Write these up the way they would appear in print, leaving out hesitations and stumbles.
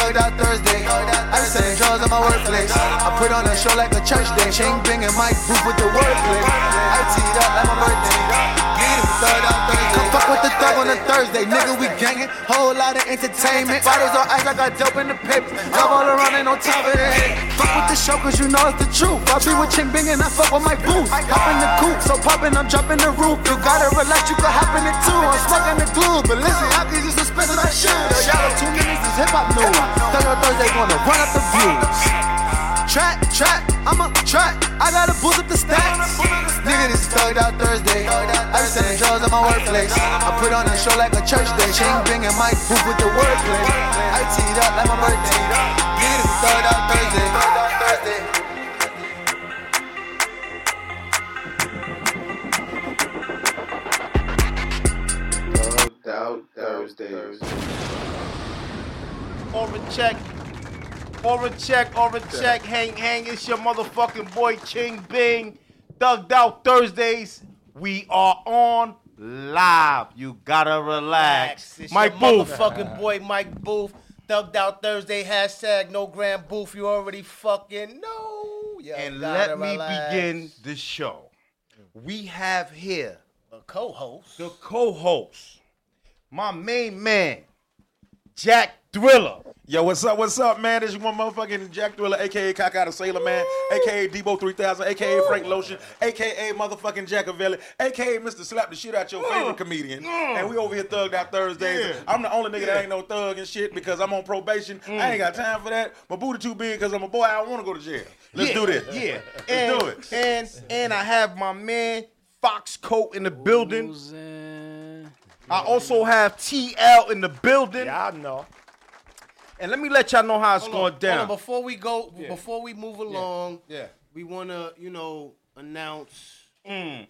thugged out Thursday. I be selling drugs at my workplace. I put on a show like a church day. Ching Bing and Mike Booth with the wordplay. I teed up like my birthday. Nigga, thugged out Thursday. Come fuck with the thug on a Thursday. Nigga, we gangin'. Whole lot of entertainment. Bottles on ice, I got dope in the paper. Love all around, ain't no top of the head. Fuck with the show, cause you know it's the truth. I be with Ching Bing and I fuck with Mike Booth. Hop in the coupe, so poppin', I'm jumping the roof. You gotta relax, you can hop in it too. I'm smoking the glue, but listen, I can just expensive as shit. Shout out 2 minutes, this hip hop news. Thursday gonna run up the views. Trap, I'm a trap. I gotta boost up the stats. Nigga, this is thugged out Thursday. I be selling drugs at my workplace. I put on a show like a church day. Ching Bing and Mike Booth with the wordplay. I teed up like my birthday. Nigga, this is thugged out Thursday. Thugged out Thursdays. Aura check, hang, it's your motherfucking boy Ching Bing. Thugged out Thursdays. We are on live. You gotta relax. It's Mike your Booth. motherfucking boy Mike Booth. Thugged out Thursday, hashtag no grand booth. You already fucking know. And let me begin the show. We have here the co-host, my main man, Jack Thriller. Yo, what's up, man? This is one motherfucking Jack Thriller, a.k.a. Cock Out of Sailor Man, a.k.a. Debo 3000, a.k.a. Frank Lotion, a.k.a. motherfucking Jackavelli, a.k.a. Mr. Slap the shit out your favorite comedian. And we over here thugged out Thursdays. Yeah. I'm the only nigga that ain't no thug and shit because I'm on probation. I ain't got time for that. My booty too big because I'm a boy. I don't want to go to jail. Let's do this. Yeah. Let's do it. And I have my man, Fox Coat in the building. I also have TL in the building. Yeah, I know. And let me let y'all know how it's going down. Before we move along, we want to, announce. A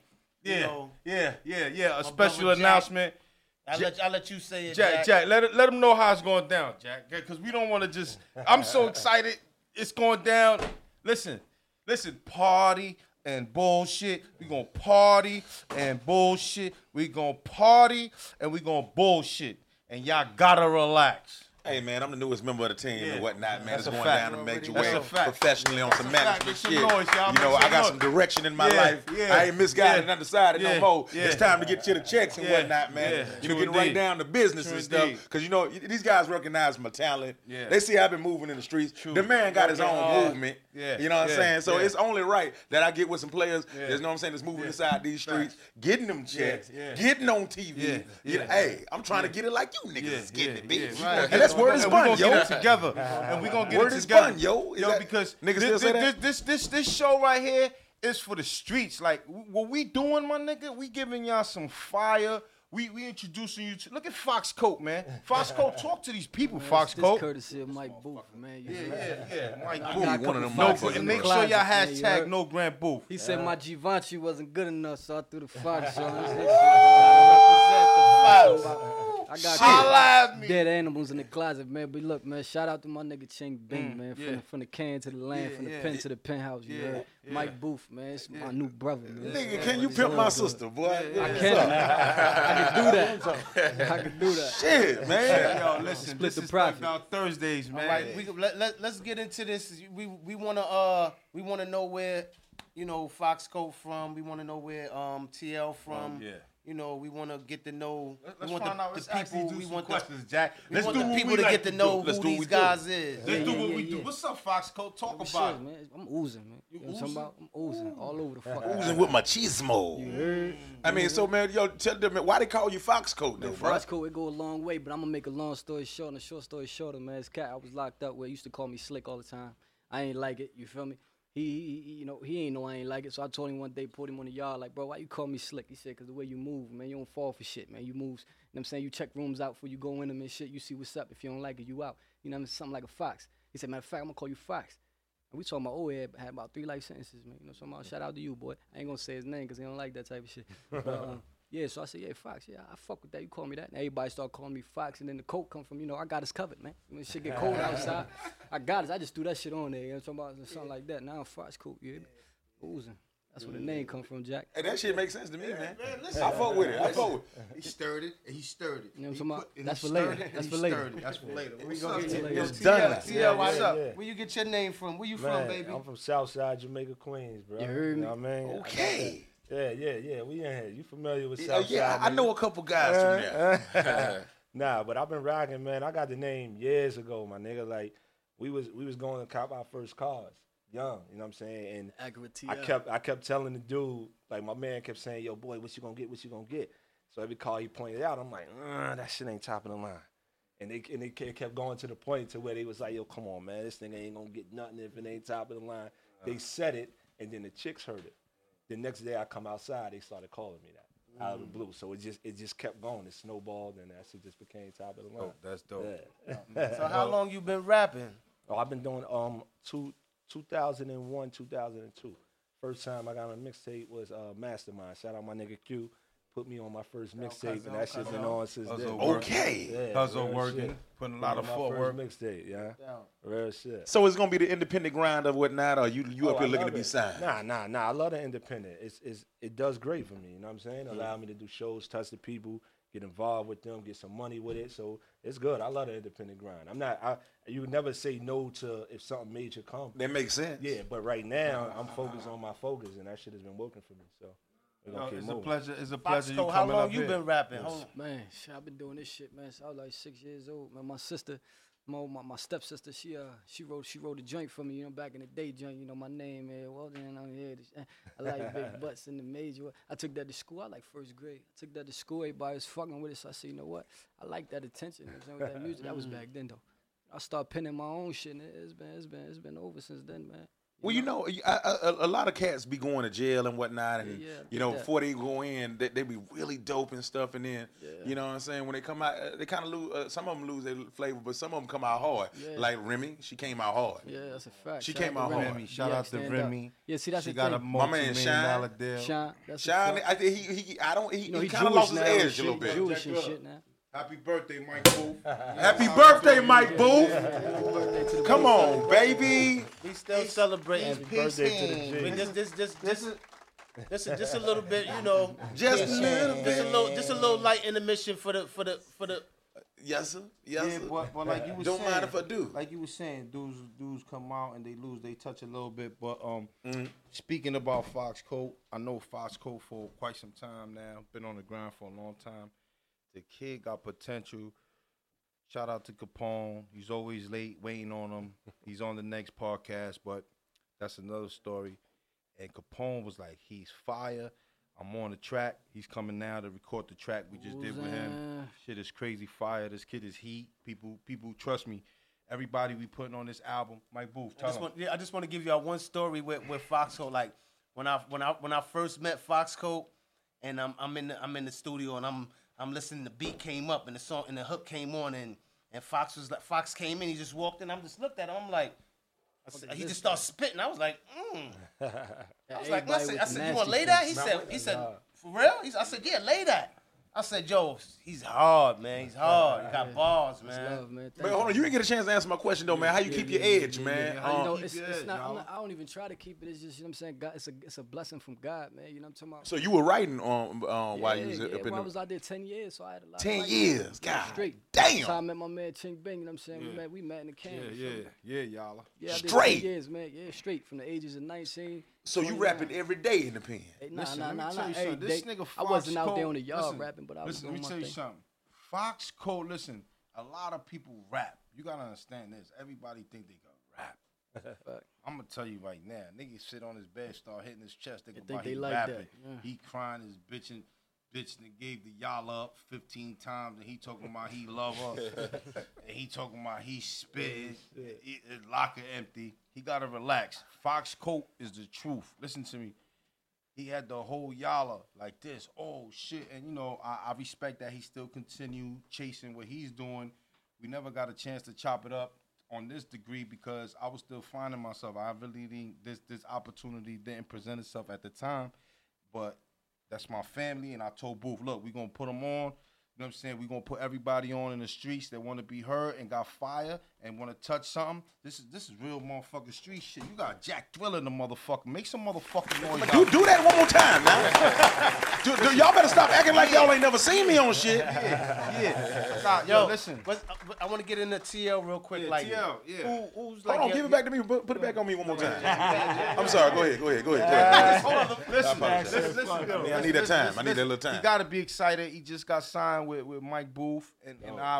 special announcement. I'll let you say it, Jack. Let them know how it's going down, Jack. Because we don't want to just. I'm so excited. It's going down. Listen. Party and bullshit. We gonna party and bullshit. We gonna party and we gonna bullshit. And y'all gotta relax. Hey, man, I'm the newest member of the team and whatnot, man. That's it's going fact. down to make your That's way a fact. professionally on some management shit. Noise, y'all. I got some direction in my life. I ain't misguided and undecided no more. It's time to get to the checks and whatnot, man. Getting right down to business and stuff. Because, these guys recognize my talent. They see I've been moving in the streets. The man got his own movement. You know what I'm saying? So it's only right that I get with some players, that's moving inside these streets, getting them checks, getting on TV. Hey, I'm trying to get it like you niggas is getting it, bitch. And that's word is fun, yo. Together, and we're gonna get word it is together. Fun, yo. Because niggas still say that? This show right here is for the streets. Like what we doing, my nigga, we giving y'all some fire. We introducing you to look at Fox Coat, man. Fox Coat, talk to these people, Fox Coat. Courtesy of Mike Booth, man. Mike Booth. One of them And make sure y'all hashtag no grand booth. He said my Givenchy wasn't good enough, so I threw the Fox show. I got dead animals in the closet, man. But look, man, shout out to my nigga Ching Bing, man. From the can to the land, from the pen to the penthouse. You heard? Mike Booth, man. It's my new brother, man. Nigga, can you pimp my sister, boy? I can. I can do that. Shit, man. Yo, listen, Split this the is profit. Thugged Out Thursdays, man. All right, let's get into this. We wanna know where Fox Coat from. We wanna know where TL from. We want to get to know. Let's we want find out. the Let's people. actually do We some want questions, Jack. We Let's want do the what people we to like get to know Let's who do what these we do. guys is. Let's do what we do. What's up, Fox Coat? Talk about it. Man. I'm oozing, man. You know what I'm talking about? I'm oozing all over the fuck. Oozing with machismo. You heard? I mean, so, man, yo, tell them, why they call you Fox Coat, though, bro? Fox Coat, it go a long way, but I'm going to make a long story short. And a short story shorter, man, this cat I was locked up where he used to call me Slick all the time. I ain't like it, you feel me? He ain't know I ain't like it, so I told him one day, put him on the yard, like, bro, why you call me Slick? He said, because the way you move, man, you don't fall for shit, man. You moves, you know what I'm saying? You check rooms out before you go in them and shit. You see what's up. If you don't like it, you out. You know what I'm saying? Something like a fox. He said, matter of fact, I'm going to call you Fox. And we talking about old head, had about 3 life sentences, man. You know, so shout out to you, boy. I ain't going to say his name because he don't like that type of shit. But, yeah, so I said, yeah, Fox, yeah, I fuck with that. You call me that. And everybody start calling me Fox, and then the coat come from, I got us covered, man. When shit get cold outside, I got us. I just threw that shit on there, you know what I'm talking about? Something like that. Now I'm Fox Coat, you hear me? Oozing. That's where the name come from, Jack. Hey, that shit makes sense to me, man. Listen, I fuck with it. He stirred it, and he stirred it. You know what I'm talking about? That's for later. That's for later. That's for later. We gonna get later. Yo, done. TL, what's up? Where you get your name from? Where you from, baby? I'm from Southside Jamaica, Queens, bro. You heard me? Know what I mean? Okay. Yeah. We in here. You familiar with Southside? Yeah, I know a couple guys from there. Nah, but I've been rocking, man. I got the name years ago, my nigga. Like, we was going to cop our first cars, young. You know what I'm saying? And I kept telling the dude, like my man kept saying, "Yo, boy, what you gonna get? What you gonna get?" So every car he pointed out, I'm like, that shit ain't top of the line. And they kept going to the point to where they was like, "Yo, come on, man, this nigga ain't gonna get nothing if it ain't top of the line." They said it, and then the chicks heard it. The next day I come outside, they started calling me that out of the blue. So it just kept going. It snowballed, and that shit just became top of the line. Oh, that's dope. Yeah. So how long you been rapping? Oh, I've been doing 2001, 2002. First time I got on a mixtape was Mastermind. Shout out my nigga Q. Put me on my first mixtape, and that shit been on since then. Okay. Yeah, Hustle real working, shit. putting a lot of footwork. Mixtape, yeah. Real shit. So it's gonna be the independent grind of whatnot, or you up here looking to be signed? Nah. I love the independent. It does great for me. You know what I'm saying? Allow me to do shows, touch the people, get involved with them, get some money with it. So it's good. I love the independent grind. You would never say no to if something major comes. That makes sense. Yeah, but right now I'm focused on my focus, and that shit has been working for me. So It's a pleasure. It's a Fox pleasure. Cole, how long you been rapping? Man, shit, I've been doing this shit, man. So I was like 6 years old. Man, my sister, my stepsister, she wrote a joint for me, you know, back in the day, joint. You know, my name, well then I'm here. I like big butts in the major. I took that to school. I like first grade. I took that to school. Everybody was fucking with it. So I said, you know what? I like that attention. You know, with that music. That was back then though. I started penning my own shit, and it's been over since then, man. Well, you know, a lot of cats be going to jail and whatnot, and you know, before they go in, they be really dope and stuff, and then you know what I'm saying, when they come out, they kind of lose. Some of them lose their flavor, but some of them come out hard. Yeah. Like Remy, she came out hard. Yeah, that's a fact. She came out hard. Remy, shout out to Remy. Yeah, see, that's she the got thing. a multi-million-dollar deal. Shine, that's Shine, I think he kind of lost his edge a little bit. Jewish and shit now. Happy birthday, Mike Booth. Happy birthday, Mike Booth. Come on, baby. We still celebrating. Happy birthday to the G. I mean, this a little bit, you know. Just a little bit. Just a little light intermission for the. Yes, sir. Yeah, but like you were saying, don't mind if I do. Like you were saying, dudes come out and they lose, they touch a little bit. But speaking about Fox Cole, I know Fox Cole for quite some time now. Been on the ground for a long time. The kid got potential. Shout out to Capone. He's always late, waiting on him. He's on the next podcast, but that's another story. And Capone was like, he's fire. I'm on the track. He's coming now to record the track we just did with him. Shit is crazy fire. This kid is heat. People trust me. Everybody we putting on this album. Mike Booth, tell him. I just want to give y'all one story with Fox Cole. Like when I first met Fox Cole, and I'm in the studio and I'm listening. The beat came up and the song and the hook came on and Fox came in. He just walked in. I just looked at him. I'm like, he just started spitting. I was like, I was like, I said, you want to lay that? He said, for real? I said, yeah, lay that. I said, Joe, he's hard, man. He's hard. He got balls, man. Love, man. But hold on, you didn't get a chance to answer my question though, man. How you keep your edge, man? You know, it's not. I don't even try to keep it. It's just, you know what I'm saying. God, it's a blessing from God, man. You know what I'm talking about. So you were writing while you was up in the. I was out there 10 years, so I had a lot. 10 years, God, straight. Damn. So I met my man Ching Bing. You know what I'm saying. We met in the camp. Yeah, y'all. Yeah, I did straight 10 years, man. Yeah, straight from the ages of 19. So you rapping every day in the pen? Nah, Listen, not let me tell you every something. day. This nigga I wasn't Fox out there Cole- on the yard listen, rapping, but I was listen, doing let me my tell you thing. something. Fox Cole, listen, a lot of people rap. You gotta understand this. Everybody think they can rap. I'm gonna tell you right now, nigga sit on his bed, start hitting his chest, think about they he like rapping. that, yeah. He crying, his bitching that gave the y'all up 15 times, and he talking about he love her, and he talking about he spitting, his locker empty. He gotta relax. Fox Cole is the truth. Listen to me. He had the whole Yala like this. Oh, shit. And, you know, I respect that he still continue chasing what he's doing. We never got a chance to chop it up on this degree because I was still finding myself. I really didn't, this opportunity didn't present itself at the time. But that's my family. And I told Booth, look, we're going to put him on. You know what I'm saying? We're gonna put everybody on in the streets that want to be heard and got fire and want to touch something. This is real motherfucking street shit. You got Jack Thriller in the motherfucker. Make some motherfucking noise. Do that one more time now. Y'all better stop acting like y'all ain't never seen me on shit. Yeah. Yo, listen. I want to get into TL real quick. Like, TL, who's like? Hold on, give it back to me. Put it back on me one more time. I'm sorry. Go ahead. Hold on. Listen. I need that time. I need that little time. He got to be excited. He just got signed with Mike Booth, and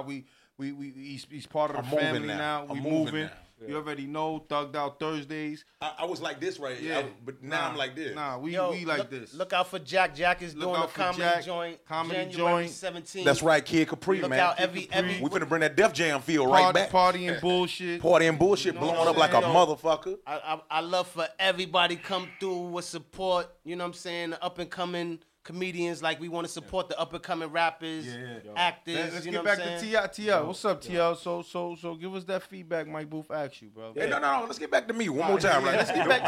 he's part of the family now. We moving. Yeah. You already know, Thugged Out Thursdays. I was like this but now I'm like this. We like this. Look out for Jack. Jack is doing a comedy joint. January 17th. That's right, Kid Capri, look man. Out we finna bring that Def Jam feel right back. Party and bullshit. Party and bullshit, you know, blowing up like a motherfucker. I love for everybody come through with support. You know what I'm saying? The up and coming comedians, like we want to support the up and coming rappers, actors. Let's you get know back what I'm to saying? TL. What's up, TL? So give us that feedback Mike Booth asked you, bro. Hey, no. Let's get back to me one more time, right? Let's get back.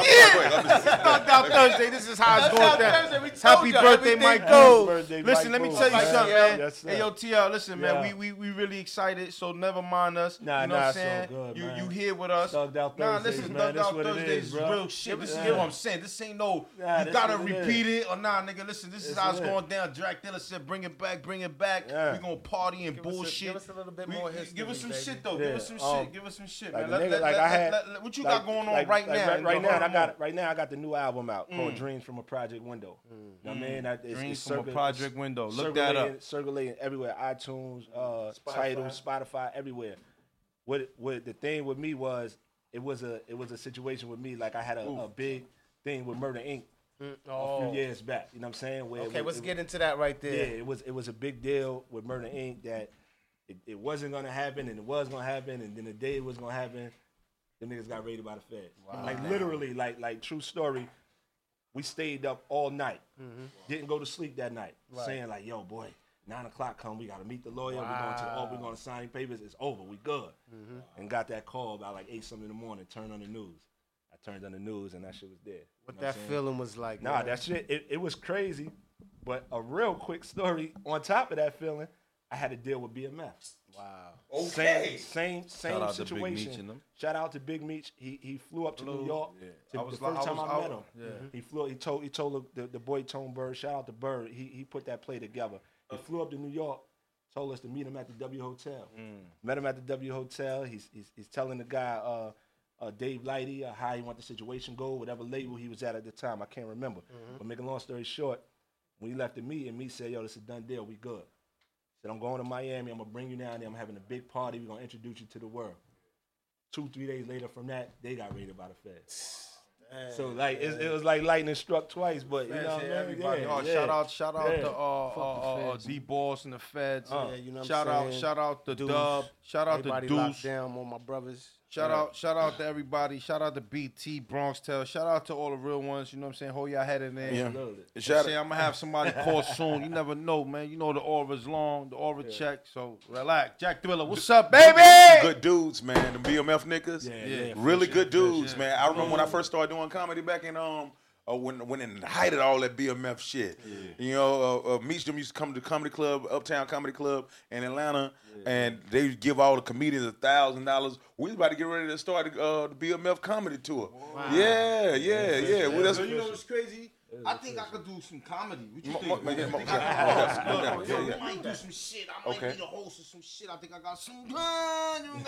Thugged Out Thursday. This is how it's going down. Happy birthday, Mike Booth. Listen, let me tell you something, man. Yes, hey, yo, TL, listen, man. We really excited. So never mind us. You know what I'm saying? So good, you here with us? Thugged Out Thursdays, listen, man. Thugged Out What it Thursdays is, is bro. real shit. This is what I'm saying. This ain't no. You gotta repeat it or nah, nigga. Listen, this is how it's going down. Jack Dilla said, "Bring it back." Yeah. We gonna party and bullshit. Give us a little bit more history. Give us some baby. shit though. Give us some shit. Give us some shit, like man. what you got going on right now? Right now, I got the new album out called Dreams from a Project Window. You know what I mean? Dreams from a Project Window. Look that up. Circulating everywhere. iTunes, Tidal, Spotify, everywhere. What the thing with me was it was a situation with me, like I had a big thing with Murder Inc. A few years back, you know what I'm saying? Let's get into that right there. Yeah, it was a big deal with Murder Inc. that it wasn't gonna happen and it was gonna happen, and then the day it was gonna happen, the niggas got raided by the feds. Wow. Like literally, like true story. We stayed up all night, didn't go to sleep that night, saying like, "Yo, boy, 9 o'clock come, we gotta meet the lawyer. We're gonna sign papers. It's over. We good." And got that call about like 8 something in the morning. Turn on the news. I turned on the news and that shit was dead. What that feeling was like? Nah, that shit, it was crazy. But a real quick story on top of that feeling, I had to deal with BMF. Wow. Okay. Same situation. Shout out to Big Meech. He flew up to New York. The first time I met him. He flew. He told the boy Tone Bird. Shout out to Bird. He put that play together. He flew up to New York. Told us to meet him at the W Hotel. Met him at the W Hotel. He's telling the guy. Dave Lighty, how he want the situation go, whatever label he was at the time, I can't remember. But making a long story short, when he left the meeting, me said, "Yo, this is a done deal, we good." Said, "I'm going to Miami, I'm gonna bring you down there, I'm having a big party, we're gonna introduce you to the world." 2-3 days later from that, they got raided by the feds. So like it was like lightning struck twice, but you know everybody. Shout out to D-Boss and the feds. You know shout out to Dub. Shout out to Deuce. Locked down, all my brothers. Shout out to everybody. Shout out to BT, Bronx Tale. Shout out to all the real ones. You know what I'm saying? Hold your head in there. Yeah. I'm gonna have somebody call soon. You never know, man. You know the aura's long, the aura check. So relax. Jack Thriller, what's up, baby? Good dudes, man. The BMF niggas. Really good dudes, man. I remember when I first started doing comedy back in when in the height of all that BMF shit. You know, Meech them used to come to the comedy club, Uptown Comedy Club in Atlanta, and they would give all the comedians $1,000. We was about to get ready to start the BMF comedy tour. Wow. Yeah. Well, so you know what's crazy? I think I could do some comedy. What you think? I might do some shit. I might be the host of some shit. I think I got some gun.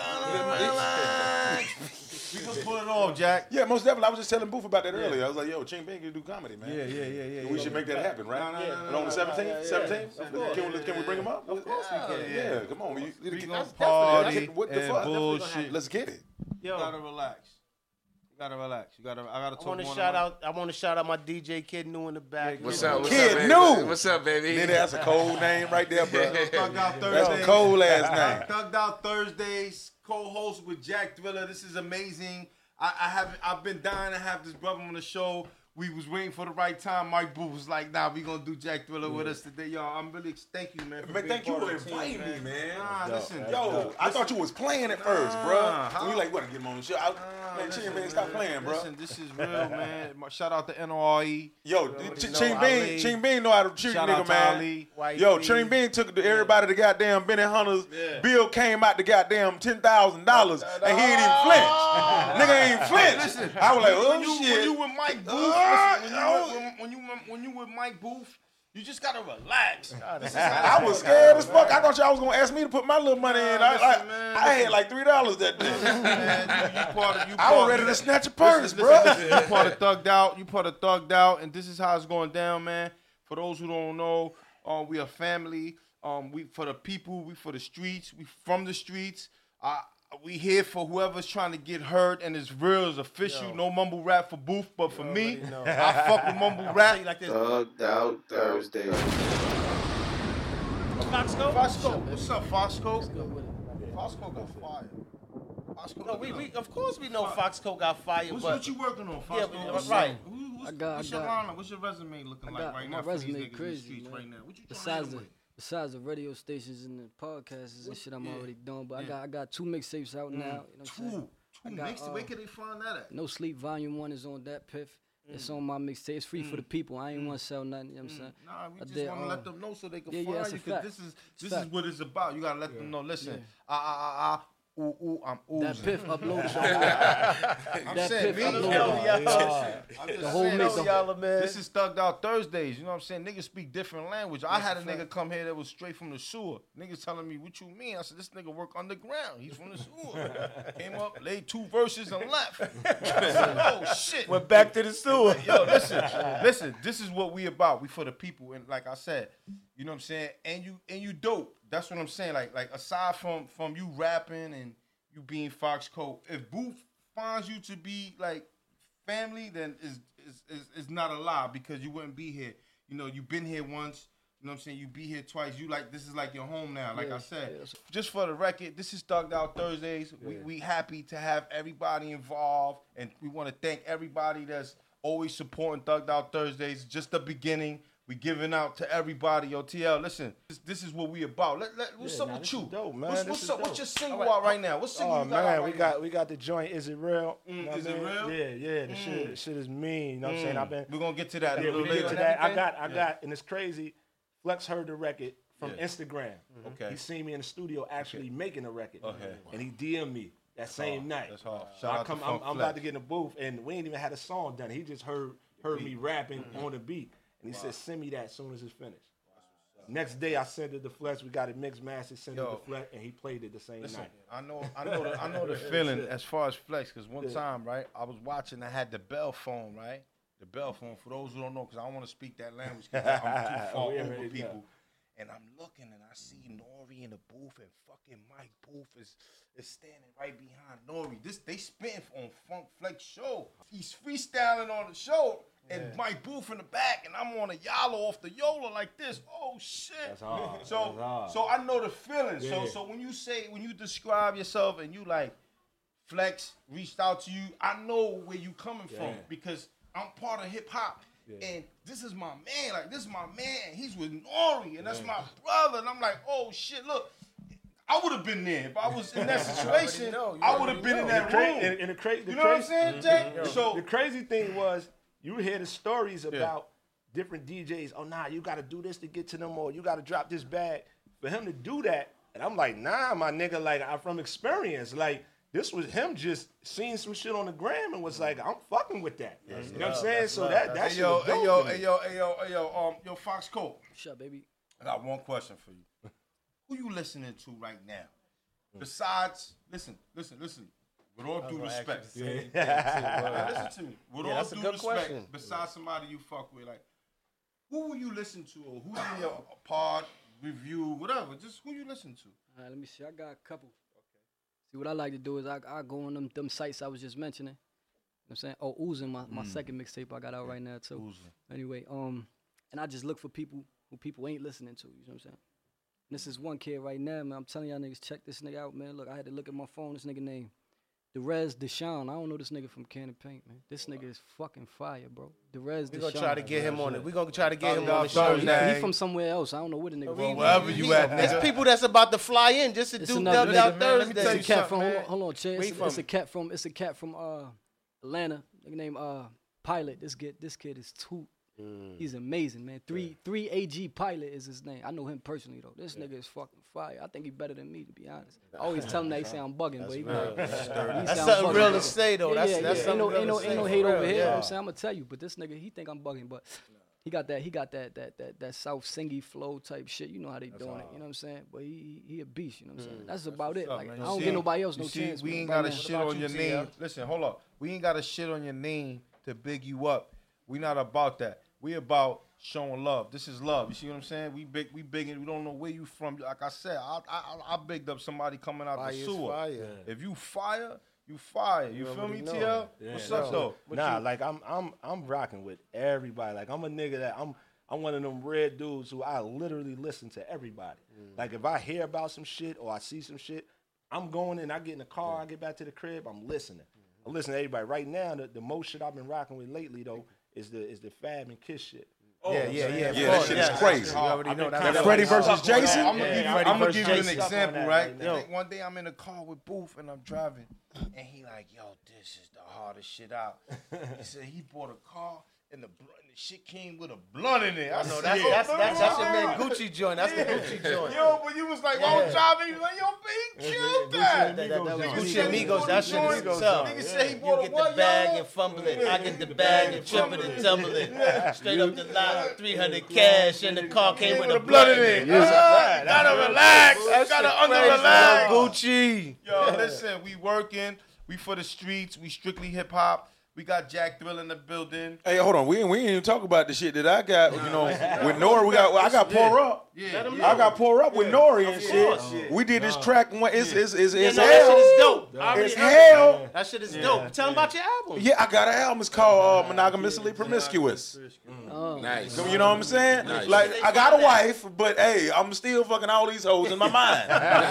We just put it off, Jack. Yeah, most definitely. I was just telling Booth about that earlier. I was like, "Yo, Ching Bing can do comedy, man." Yeah. We should make that happen, right? No, on the 17th? 17th? Can we bring him up? Of course we can. Yeah, come on. We gonna party what the fuck? Bullshit. Let's get it. You gotta relax. I gotta talk. I want to shout out my DJ Kid New in the back. What's up, New? What's up, baby? Nigga, that's a cold name right there, bro. Thugged Out Thursdays. That's a cold ass name. Thugged Out Thursdays, co-host with Jack Thriller. This is amazing. I've been dying to have this brother on the show. We was waiting for the right time. Mike Booth was like, nah, we gonna do Jack Thriller with us today. Y'all, I'm really thank you, man. Man, thank you for inviting me, man. Nah, listen. Yo, I thought you was playing at first, bro. When you like, what, get him on the show? Man, Ching Bing, stop playing, bro. Listen, this is real, man. Shout out to NRE. Yo, Ching Bing know how to treat nigga, man. Yo, Ching Bing took everybody to goddamn Benny Hunter's. Bill came out to goddamn $10,000 and he ain't even flinch. Nigga ain't flinch. Listen, I was like, oh shit. When you with Mike Booth, when you with Mike Booth, you just gotta relax. I was scared as fuck. I thought y'all was gonna ask me to put my little money in. I had like $3 that day. I was ready to snatch a purse, bro. You part of Thugged Out. You part of Thugged Out, and this is how it's going down, man. For those who don't know, we are family. We for the people. We for the streets. We from the streets. We here for whoever's trying to get hurt, and it's real, it's official. Yo. No mumble rap for Booth, but for me, I fuck with mumble rap. Thugged Out Thursday. Foxco? What's up, Foxco? Foxco got fired. No, we of course we know Foxco got fired. What you working on, Foxco? Yeah, right. What's your lineup? What's your resume looking like right now? My resume crazy, streets right now. What you Besides the radio stations and the podcasts and shit I'm already doing, but I got 2 mixtapes out now. You know what I'm saying? Two mixtapes? Where can they find that at? No Sleep Volume 1 is on that Piff. It's on my mixtape. It's free for the people. I ain't want to sell nothing. You know what I'm saying? Nah, we just want to let them know so they can find you. Because this is what it's about. You got to let them know. Listen, I'm oozing. That Piff uploaded. I'm saying, the whole mix. This is Thugged Out Thursdays. You know what I'm saying? Niggas speak different language. I had a nigga come here that was straight from the sewer. Niggas telling me, what you mean? I said, this nigga work underground. He's from the sewer. Came up, laid 2 verses and left. I said, oh, shit. Went back to the sewer. Yo, listen. This is what we about. We for the people. And like I said, you know what I'm saying? And you dope. That's what I'm saying. Like aside from you rapping and you being Foxco, if Booth finds you to be like family, then is not a lie because you wouldn't be here. You know, you've been here once. You know what I'm saying? You be here twice. You like this is like your home now. Like I said, just for the record, this is Thugged Out Thursdays. We happy to have everybody involved, and we want to thank everybody that's always supporting Thugged Out Thursdays. Just the beginning. We giving out to everybody. Yo, TL, listen, this is what we about. What's up with you? Dope, man. What's up? What's your single out right now? What single you got out right now? We got the joint. Is it real? Is it real? Yeah. The shit is mean. You know what I'm saying? We're gonna get to that a little later. I got, and it's crazy. Flex heard the record from Instagram. Okay. He seen me in the studio actually making a record. Okay. And he DM'd me that same night. That's hard. So I'm about to get in the booth, and we ain't even had a song done. He just heard me rapping on the beat. And he said, send me that as soon as it's finished. Next day, I sent it to Flex. We got it mixed, mastered, sent it to Flex, and he played it the same night. I know the feeling as far as Flex, because one time, right, I was watching, I had the Bell phone, right? The Bell phone, for those who don't know, because I don't want to speak that language, because I'm too far over people. And I'm looking, and I see Nori in the booth, and fucking Mike Booth is standing right behind Nori. They spitting on Funk Flex show. He's freestyling on the show. And Mike Booth in the back, and I'm on a yalo off the Yola like this. Oh shit! That's hard. So I know the feeling. Yeah. So when you describe yourself and you like Flex reached out to you, I know where you coming from because I'm part of hip hop. Yeah. And this is my man. Like this is my man. He's with Nori, and that's my brother. And I'm like, oh shit, look. I would have been there if I was in that situation. I would have been in that room. You know what I'm saying, Jay? So the crazy thing was. You hear the stories about different DJs. Oh, nah, you got to do this to get to them, or you got to drop this bag. For him to do that, and I'm like, nah, my nigga, like, I'm from experience. Like, this was him just seeing some shit on the gram and was like, I'm fucking with that. You know what I'm saying? So that shit was dope. Yo, Foxco. Shut up, baby. I got one question for you. Who you listening to right now? Besides, listen. With all due respect. Listen to me. With all due respect, question. Besides somebody you fuck with, like, who will you listen to, or who's in your pod, review, whatever? Just who you listen to? All right, let me see. I got a couple. Okay. See, what I like to do is I go on them sites I was just mentioning. You know what I'm saying? Oh, Oozing, my second mixtape I got out right now, too. Oozing. Anyway, and I just look for people who people ain't listening to. You know what I'm saying? And this is one kid right now, man. I'm telling y'all niggas, check this nigga out, man. Look, I had to look at my phone. This nigga name Derez Deshawn. I don't know this nigga from Cannon Paint, man. This nigga is fucking fire, bro. Derez Deshawn. We gonna try to get him on it. We gonna try to get him on the show. He from somewhere else. I don't know where the nigga from. Wherever you at, there's people that's about to fly in just to do Dubbed Out Thursday. It's a cat from hold on, Chad. It's a cat from Atlanta. Nigga named Pilot. This kid is too. He's amazing, man. 3 AG Pilot is his name. I know him personally though. This nigga is fucking fire. I think he better than me, to be honest. I always tell him that he sound bugging, but he that's something real to say though. That's ain't no hate over here. You know what I'm saying? I'm gonna tell you, but this nigga, he think I'm bugging, but he got that South Singy flow type shit. You know how they doing it. You know what I'm saying? But he a beast. You know what I'm saying? That's about it. Like I don't give nobody else no chance. We ain't got to shit on your name. Listen, hold up. We ain't got to shit on your name to big you up. We not about that. We about showing love. This is love. You see what I'm saying? We big and we don't know where you from. Like I said, I bigged up somebody coming out the sewer. Fire. If you fire, you fire. You feel me, TL? Yeah. What's up though? Like I'm rocking with everybody. Like I'm a nigga that I'm one of them red dudes who I literally listen to everybody. Like if I hear about some shit or I see some shit, I'm going in, I get in the car, I get back to the crib, I'm listening. I'm listening to everybody. Right now, the most shit I've been rocking with lately though is the Fab and Kiss shit. Yeah, that shit is crazy. You already know that. Freddie versus Jason? I'm gonna give you an example, right? One day I'm in the car with Booth and I'm driving, and he like, yo, this is the hardest shit out. He said he bought a car and the shit came with a blunt in it. I know that's your man Gucci joint. That's the Gucci joint. Yo, but you was like, while I'm driving, you was like, yo, B, killed that. Gucci Amigos, that shit is tough. Nigga said he bought You get the bag and fumble it. I get the bag and trip it and tumble it. Straight up the lot, 300 cash, and the car came with a blunt in it. Gotta relax. Gotta under relax. Gucci. Yo, listen, we working. We for the streets. We strictly hip hop. We got Jack Thrill in the building. Hey, hold on. We ain't even talk about the shit that I got, with Nori. I got Pour Up. Yeah. I got Pour Up with Nori and shit. We did this track. It's That shit is hell. dope. It's hell. That shit is dope. Tell them about your album. Yeah, I got an album. It's called Monogamously Promiscuous. Nice. You know what I'm saying? Like, I got a wife, but hey, I'm still fucking all these hoes in my mind.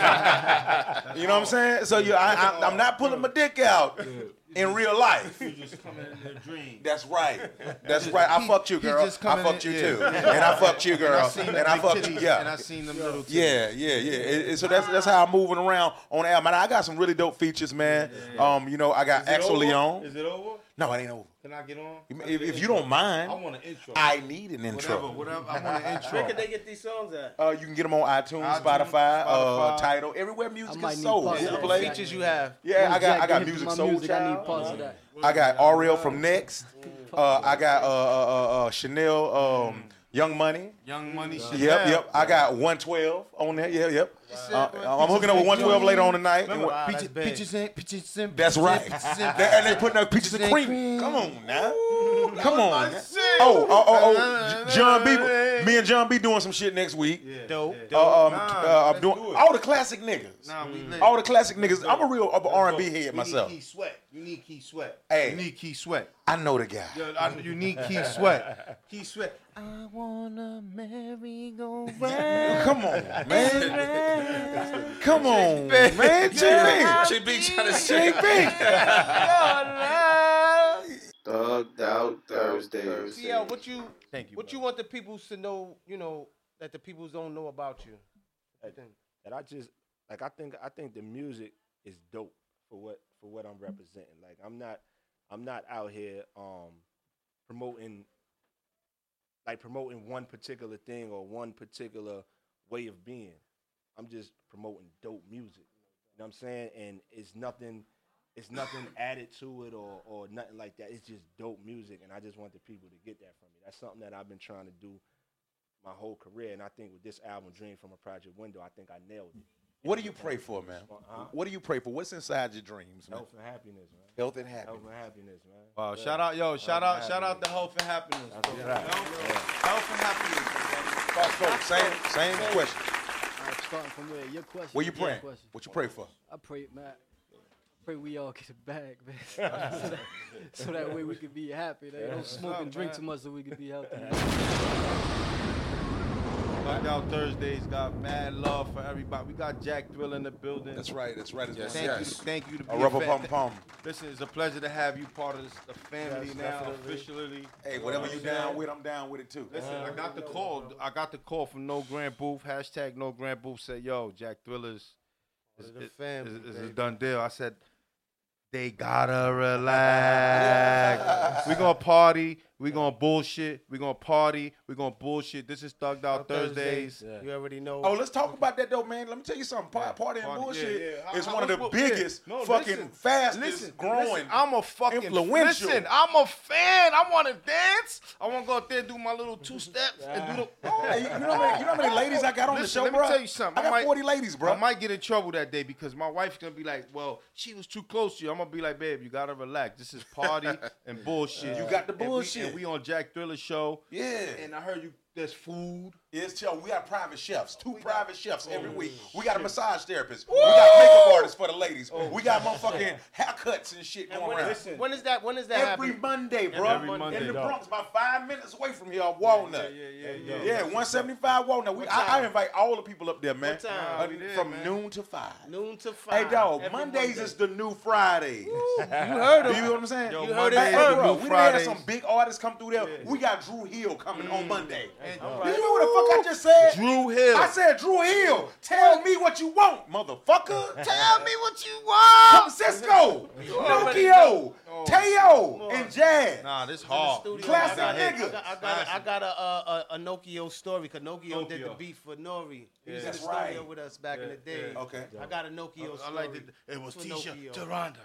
You know what I'm saying? So I'm not pulling my dick out. In real life. You just come in their dream. That's right. I fucked you, girl. I fucked you too. And I fucked you, girl. And I fucked you. Yeah. And I seen them little titties. Yeah. So that's how I'm moving around on the album. And I got some really dope features, man. I got Axel Leon. Is it over? No, it ain't over. Can I get on? If you don't mind, I want an intro. I need an intro. Whatever. I want an intro. Where can they get these songs at? You can get them on iTunes, Spotify, Tidal, everywhere music is sold. What features you have? Yeah, I got Music Soul Child. I got Ariel from Next. I got Chanel, Young Money. Young Money. Yep. I got 112 on there. Yep. I'm hooking up with 112 later on tonight. Peaches and That's right. And they putting up Peaches and Cream. Come on now. Come on. John B. Me and John B doing some shit next week. Dope. I'm doing all the classic niggas. All the classic niggas. I'm a real R&B head myself. You need Keith Sweat. Hey. You need Keith Sweat. I know the guy. You need Keith Sweat. Keith Sweat. I wanna merry-go-round. Come on, man. Come on, man. JB trying to say. Thugged Out Thursdays. Yeah, what you want the people to know, that the people don't know about you? That I think the music is dope for what I'm representing. Like I'm not out here promoting one particular thing or one particular way of being. I'm just promoting dope music. You know what I'm saying? And it's nothing added to it or nothing like that. It's just dope music, and I just want the people to get that from me. That's something that I've been trying to do my whole career, and I think with this album, Dream from a Project Window, I think I nailed it. What do you pray for, man? What do you pray for? What's inside your dreams, man? Health and happiness, man. Health and happiness. Health and happiness, man. Wow, shout out to Health and Happiness. Health and Happiness. Same question. Starting from where? Your question. What you praying? What you pray for? I pray, man. Pray we all get a bag, man. so that way we could be happy. They don't smoke and drink too much so we could be healthy. Thugged Out Thursdays got mad love for everybody. We got Jack Thriller in the building. That's right. Yes, Thank you to be a rubber pum. Listen, it's a pleasure to have you part of the family now, definitely. officially. Hey, whatever you down with, I'm down with it too. Listen, I got the call from No Grand Booth. # No Grand Booth said, "Yo, Jack Thriller's is a done deal." I said, "They gotta relax. We gonna party. We gonna bullshit. We gonna party. We gonna bullshit. This is Thugged Out Thursdays. Yeah. You already know. Oh, let's talk about that though, man. Let me tell you something. Party and bullshit is one of the biggest, fastest growing. I'm a fucking influential. Listen, I'm a fan. I want to dance. I want to go out there and do my little 2 steps and do the. Hey, you know how many ladies I got on the show, let bro? me tell you something. I got 40 ladies, bro. I might get in trouble that day because my wife's gonna be like, "Well, she was too close to you." I'm gonna be like, "Babe, you gotta relax. This is party and bullshit. You got the bullshit. And we on Jack Thriller show. Yeah. And I heard you. There's food. It's chill. We got private chefs, 2 private chefs every week. We got a massage therapist. We got makeup artists for the ladies. We got motherfucking haircuts and shit going around. When is that? Every Monday, bro. Every Monday, in the dog. Bronx, about 5 minutes away from here, Walnut. Yeah, 175 Walnut. I invite all the people up there, man. What time? From noon to 5. Noon to 5. Hey, dog, Every Mondays Monday. is the new Friday. You heard him. You know what I'm saying? Yo, You heard it Mondays first. is the Bro, new we done had Fridays. some big artists come through there. We got Drew Hill coming on Monday. And- You know what the fuck I just said? Drew Hill. I said Drew Hill. Tell me what you want, motherfucker. Tell me what you want. Cisco, already Nokia, Teo, and Jazz. Nah, this hard. Classic I nigga. got a Nokio story because Nokio did the beat for Nori. He was in the That's right. studio with us back in the day. Okay. I got a Nokio story. I like it. It was for Tisha Nokio. Taronda.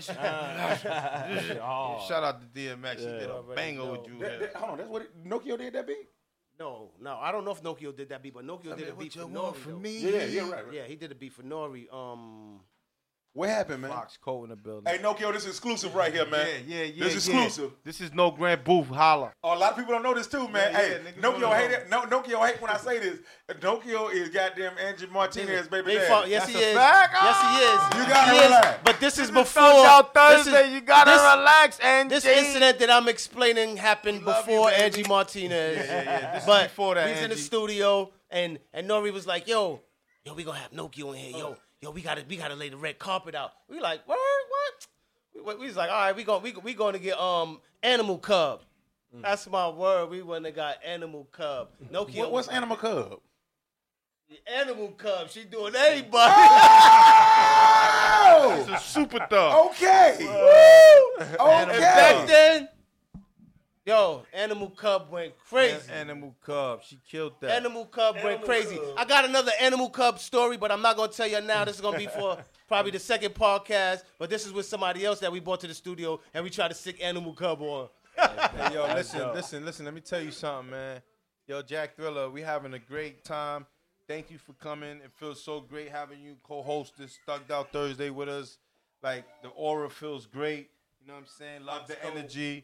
Shout out to DMX. He did a banger with Drew Hill. Hold on, that's what Nokia did that beat? No, I don't know if Nokio did that beat, but Nokio did a beat for Nori. though. Yeah, right. Yeah, he did a beat for Nori. What happened, man? Fox Cole in the building. Hey, Nokia, this is exclusive right here, man. Yeah. This is exclusive. This is No Grand Booth. Holla. Oh, a lot of people don't know this too, man. Yeah, hey, niggas don't Nokia know. hate it. Nokia hate when I say this. Nokia is goddamn Angie Martinez, baby They dad. fought, yes, he That's a is. fact? Yes, he is. You gotta He is. relax. But this is before. Thugged Out this is- Thursday. You gotta relax, Angie. This incident that I'm explaining happened Love before you, baby. Angie Martinez. Yeah. This But is before that, we was in the Angie. studio and Nori was like, yo, we gonna have Nokio in here, yo, we gotta lay the red carpet out. We like, what? We was like, all right, we gonna get Animal Cub. That's my word. We went and got Animal Cub. Nokio. What's Animal Cub? Animal Cub? She doing anybody. Oh! It's a super thug. Okay. And Okay. back then, yo, Animal Cub went crazy. Animal Cub. She killed that. Animal Cub went crazy. I got another Animal Cub story, but I'm not going to tell you now. This is going to be for probably the second podcast, but this is with somebody else that we brought to the studio, and we tried to stick Animal Cub on. Hey, yo, listen. Let me tell you something, man. Yo, Jack Thriller, we having a great time. Thank you for coming. It feels so great having you co-host this Thugged Out Thursday with us. Like, the aura feels great. You know what I'm saying? Love the energy.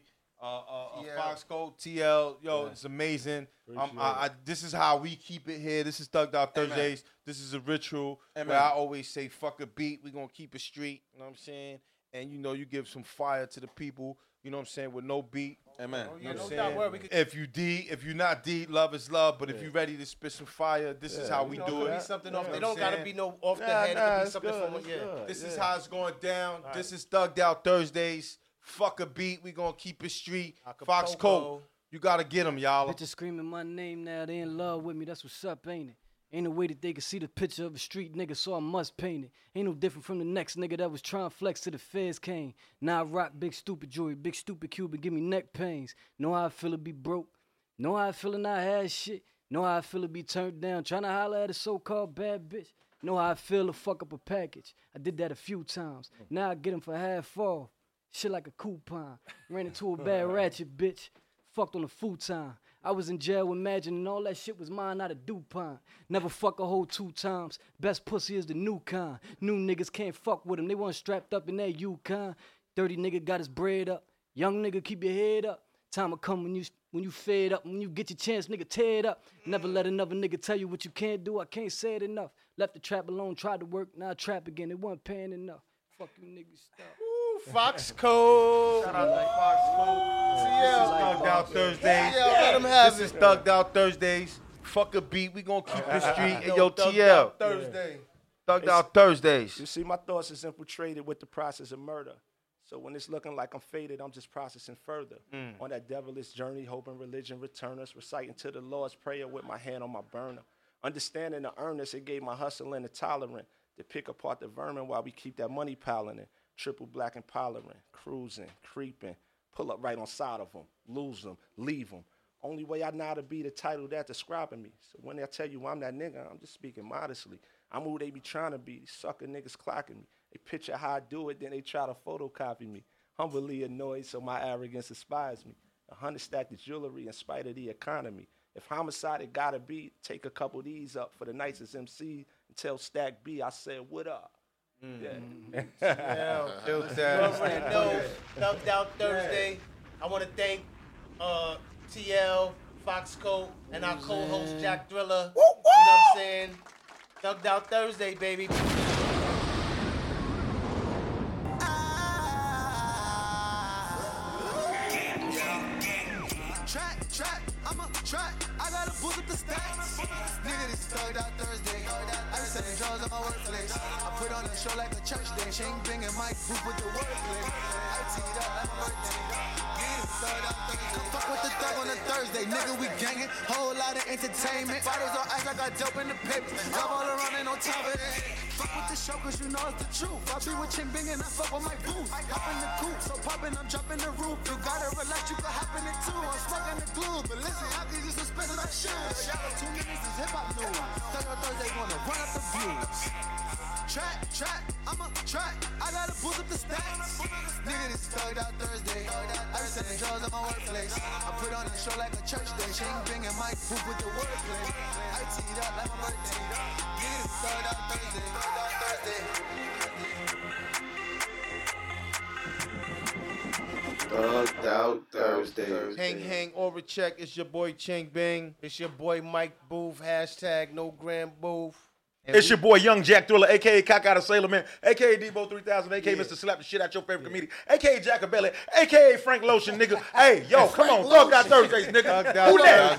Fox Code, TL, yo, it's amazing. This is how we keep it here. This is Thugged Out Thursdays. This is a ritual where I always say, fuck a beat. We're going to keep it street. You know what I'm saying? And, you know, you give some fire to the people, you know what I'm saying, with no beat. Amen. You know no what I'm doubt, saying? word, we could- If you're not D, love is love. But if you're ready to spit some fire, this is how we It do could be it. something You off. know They what don't I'm got to saying? be no off the head. It could be something from This is how it's going down. Right. This is Thugged Out Thursdays. Fuck a beat. We gonna keep it street. Fox Code. You gotta get them, y'all. Bitches screaming my name now. They in love with me. That's what's up, ain't it? Ain't no way that they can see the picture of a street nigga, so I must paint it. Ain't no different from the next nigga that was trying to flex till the feds came. Now I rock big stupid jewelry, big stupid Cuban, give me neck pains. Know how I feel to be broke. Know how I feel to not have shit. Know how I feel to be turned down, trying to holler at a so-called bad bitch. Know how I feel to fuck up a package. I did that a few times. Now I get them for half off. Shit like a coupon. Ran into a bad ratchet bitch. Fucked on a futon. I was in jail with Imagine and all that shit was mine, not a DuPont. Never fuck a hoe 2 times. Best pussy is the new kind. New niggas can't fuck with them. They want strapped up in that Yukon. Dirty nigga got his bread up. Young nigga, keep your head up. Time will come when you fed up. When you get your chance, nigga, tear it up. Never let another nigga tell you what you can't do. I can't say it enough. Left the trap alone, tried to work, now I trap again. It wasn't paying enough. Fuck you niggas, stop. Fox Code. Shout out to Fox Code. This is Thugged Out Thursdays. Let them have This is Thugged Out Thursdays. Fuck a beat. We gonna keep the street. Hey, yo, TL. Thursday. Thugged Out Thursdays. You see, my thoughts is infiltrated with the process of murder. So when it's looking like I'm faded, I'm just processing further. On that devilish journey, hoping religion return us, reciting to the Lord's Prayer with my hand on my burner. Understanding the earnest, it gave my hustle and the tolerant to pick apart the vermin while we keep that money piling in. Triple black and pollering, cruising, creeping, pull up right on side of them, lose them, leave them. Only way I know how to be the title that describing me. So when I tell you I'm that nigga, I'm just speaking modestly. I'm who they be trying to be. These sucker niggas clocking me. They picture how I do it, then they try to photocopy me. Humbly annoyed, so my arrogance inspires me. 100 stacked of jewelry in spite of the economy. If homicide it gotta be, take a couple of these up for the nicest MC and tell Stack B I said, what up? Yeah. Thugged Out Thursday. I want to thank TL, Foxcoat, and our co-host Jack Thriller. You know what I'm saying? Thugged Out Thursday, baby. Track, I'm a track. I gotta boost up the stats. Nigga, this Thugged Out Thursday. I be selling drugs at my workplace. I put on a show like a church day. Shane Bing and Mike Booth with the wordplay. I teed up like my birthday. Nigga, this Thugged Out Thursday. Fuck with the thug on a Thursday. Nigga, we gangin'. Whole lot of entertainment. Bottles on ice like I dope in the papers. Love all around and on top of it. Fuck with the show cause you know it's the truth. I be with Chin Bing and I fuck with my booth. Hop in the coupe, so poppin', I'm jumping the roof. You gotta relax, you can hop in it too. I'm smoking the glue, but listen, I can just suspend it like shoes. 2 minutes is hip-hop news. Thugged Out Thursday wanna run up the views. Track, I'm a track. I gotta boost up the stats. Nigga, this Thugged Out Thursday. I be selling drugs at my workplace. I put on a show like a church day. Shane Bing and Mike Booth with the wordplay. I teed up like my birthday. Nigga, this Thugged Out Thursday. Thugged Out Thursday. Hang, overcheck. It's your boy Ching Bing. It's your boy Mike Booth. # No Gram Booth. It's your boy Young Jack Thriller, a.k.a. Cock Out of Sailor Man, a.k.a. Debo 3000, a.k.a. Mr. Slap the Shit Out Your Favorite Comedian, a.k.a. Jacobelli, a.k.a. Frank Lotion, nigga. Hey, yo, come on, Thugged Out Thursdays, nigga. Who next?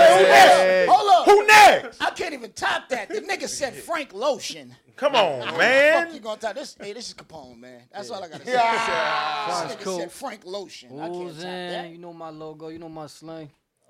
Hold up. Who next? I can't even top that. The nigga said Frank Lotion. Come on, Fuck man. you gonna top this? Hey, this is Capone, man. That's all I gotta say. This nigga said Frank Lotion. I can't top that. You know my logo. You know my slang.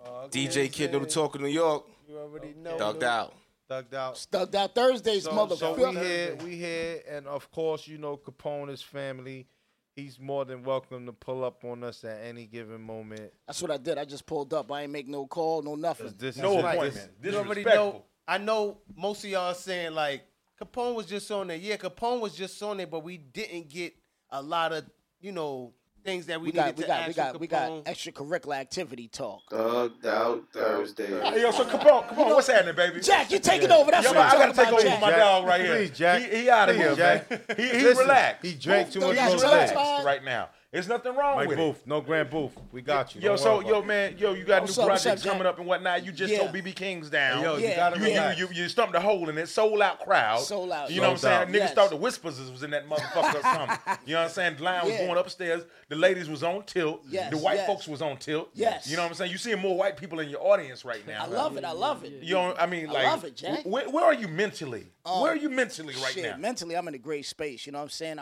DJ Kid, the Talk of New York. You already know. Thugged Out. Thugged Out. Thugged Out Thursdays, So motherfucker. we here, and of course, you know Capone's family. He's more than welcome to pull up on us at any given moment. That's what I did. I just pulled up. I ain't make no call, no nothing. No appointment. You already know. I know most of y'all are saying like Capone was just on there. Yeah, Capone was just on there, but we didn't get a lot of things that we got extracurricular activity talk. Thugged Out Thursday. Hey, yo, so Capone, what's happening, baby? Jack, you take it over. That's what I'm I gotta talking take about, over Jack. my dog right here. Please, Jack. He out of here, Jack. man. He relaxed. He drank too much. He's He's relaxed. relaxed right now. There's nothing wrong Mike with Booth, it. no Grand Booth. We got you. Yo, Don't worry about man, you got What's new up, what's projects up, Jack? coming up and whatnot. You just Yeah. told BB King's down. Hey, yo, you Yeah, gotta relax. You stumped a hole in it. Sold out crowd. Sold out. You know what I'm Sold out. saying? Niggas Yes. thought the Whispers was in that motherfucker or something. You know what I'm saying? The line was Yeah. going upstairs. The ladies was on tilt. Yes, The white yes. folks was on tilt. Yes. You know what I'm saying? You seeing more white people in your audience right now. I love it. I love it. You know, I mean, I like, love it, Jack. Where are you mentally? Where are you mentally right Shit, now? mentally, I'm in a great space. You know what I'm saying?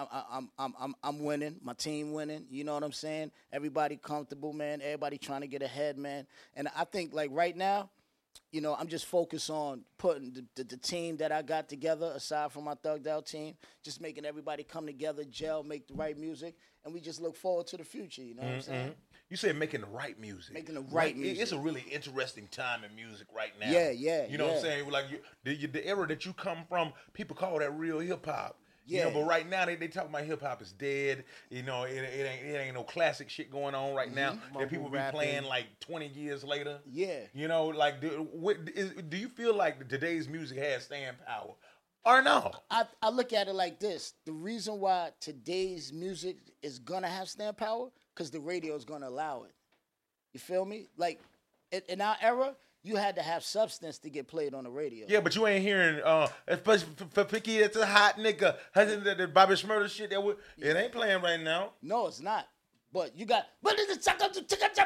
I'm winning. My team winning. You know what I'm saying? Everybody comfortable, man. Everybody trying to get ahead, man. And I think like right now, I'm just focused on putting the team that I got together, aside from my Thugged Out team, just making everybody come together, gel, make the right music, and we just look forward to the future. You know what I'm saying? You said making the right music. Making the right music. It's a really interesting time in music right now. Yeah. You know what I'm saying? Like the era that you come from, people call that real hip hop. Yeah. But right now they talk about hip hop is dead. It ain't no classic shit going on right now that people be playing like 20 years later. Yeah. Like do you feel like today's music has staying power or no? I look at it like this. The reason why today's music is going to have stand power, because the radio is going to allow it. You feel me? Like, in our era, you had to have substance to get played on the radio. Yeah, but you ain't hearing, especially for Picky, it's a hot nigga. The Bobby Shmurda shit, it ain't playing right now. No, it's not. But you got,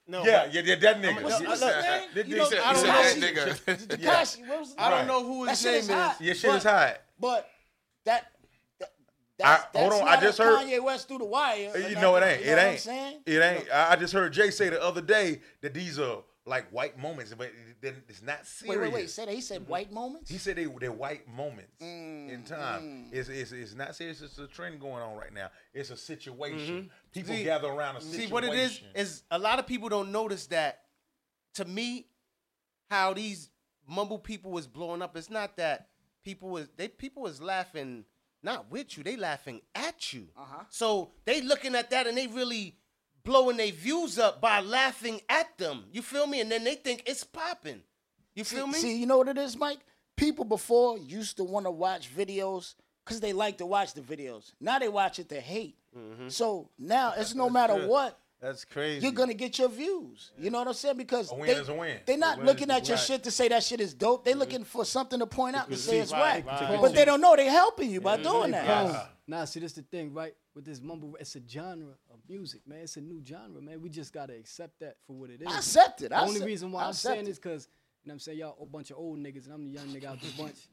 No, that nigga. What's his name? He said that nigga. Tekashi. What was his I name? don't know who That his shit name is is. hot. Your shit is hot. But that's hold on, not I just a heard- Kanye West through the wire. You know it ain't. You know It what I'm ain't. saying? It ain't. I just heard Jay say the other day that these are like white moments, but it's not serious. Wait. Say that. He said white moments? He said they're white moments in time. It's not serious. It's a trend going on right now. It's a situation. People gather around a situation. See, what it is a lot of people don't notice that, to me, how these mumble people was blowing up, it's not that people was laughing not with you, they laughing at you. So they looking at that and they really blowing their views up by laughing at them. You feel me? And then they think it's popping. You feel me? See, you know what it is, Mike? People before used to want to watch videos because they like to watch the videos. Now they watch it to hate. So now it's no matter what. That's crazy. You're gonna get your views. You know what I'm saying? Because A win is a win. they're not looking at your shit to say that shit is dope. They're looking for something to point out to say it's whack. But they don't know they're helping you by doing that. Nah, see, this the thing, right? With this mumble, it's a genre of music, man. It's a new genre, man. We just gotta accept that for what it is. I accept it. The only reason why I'm saying this because, you know what I'm saying, y'all a bunch of old niggas and I'm the young nigga out the bunch.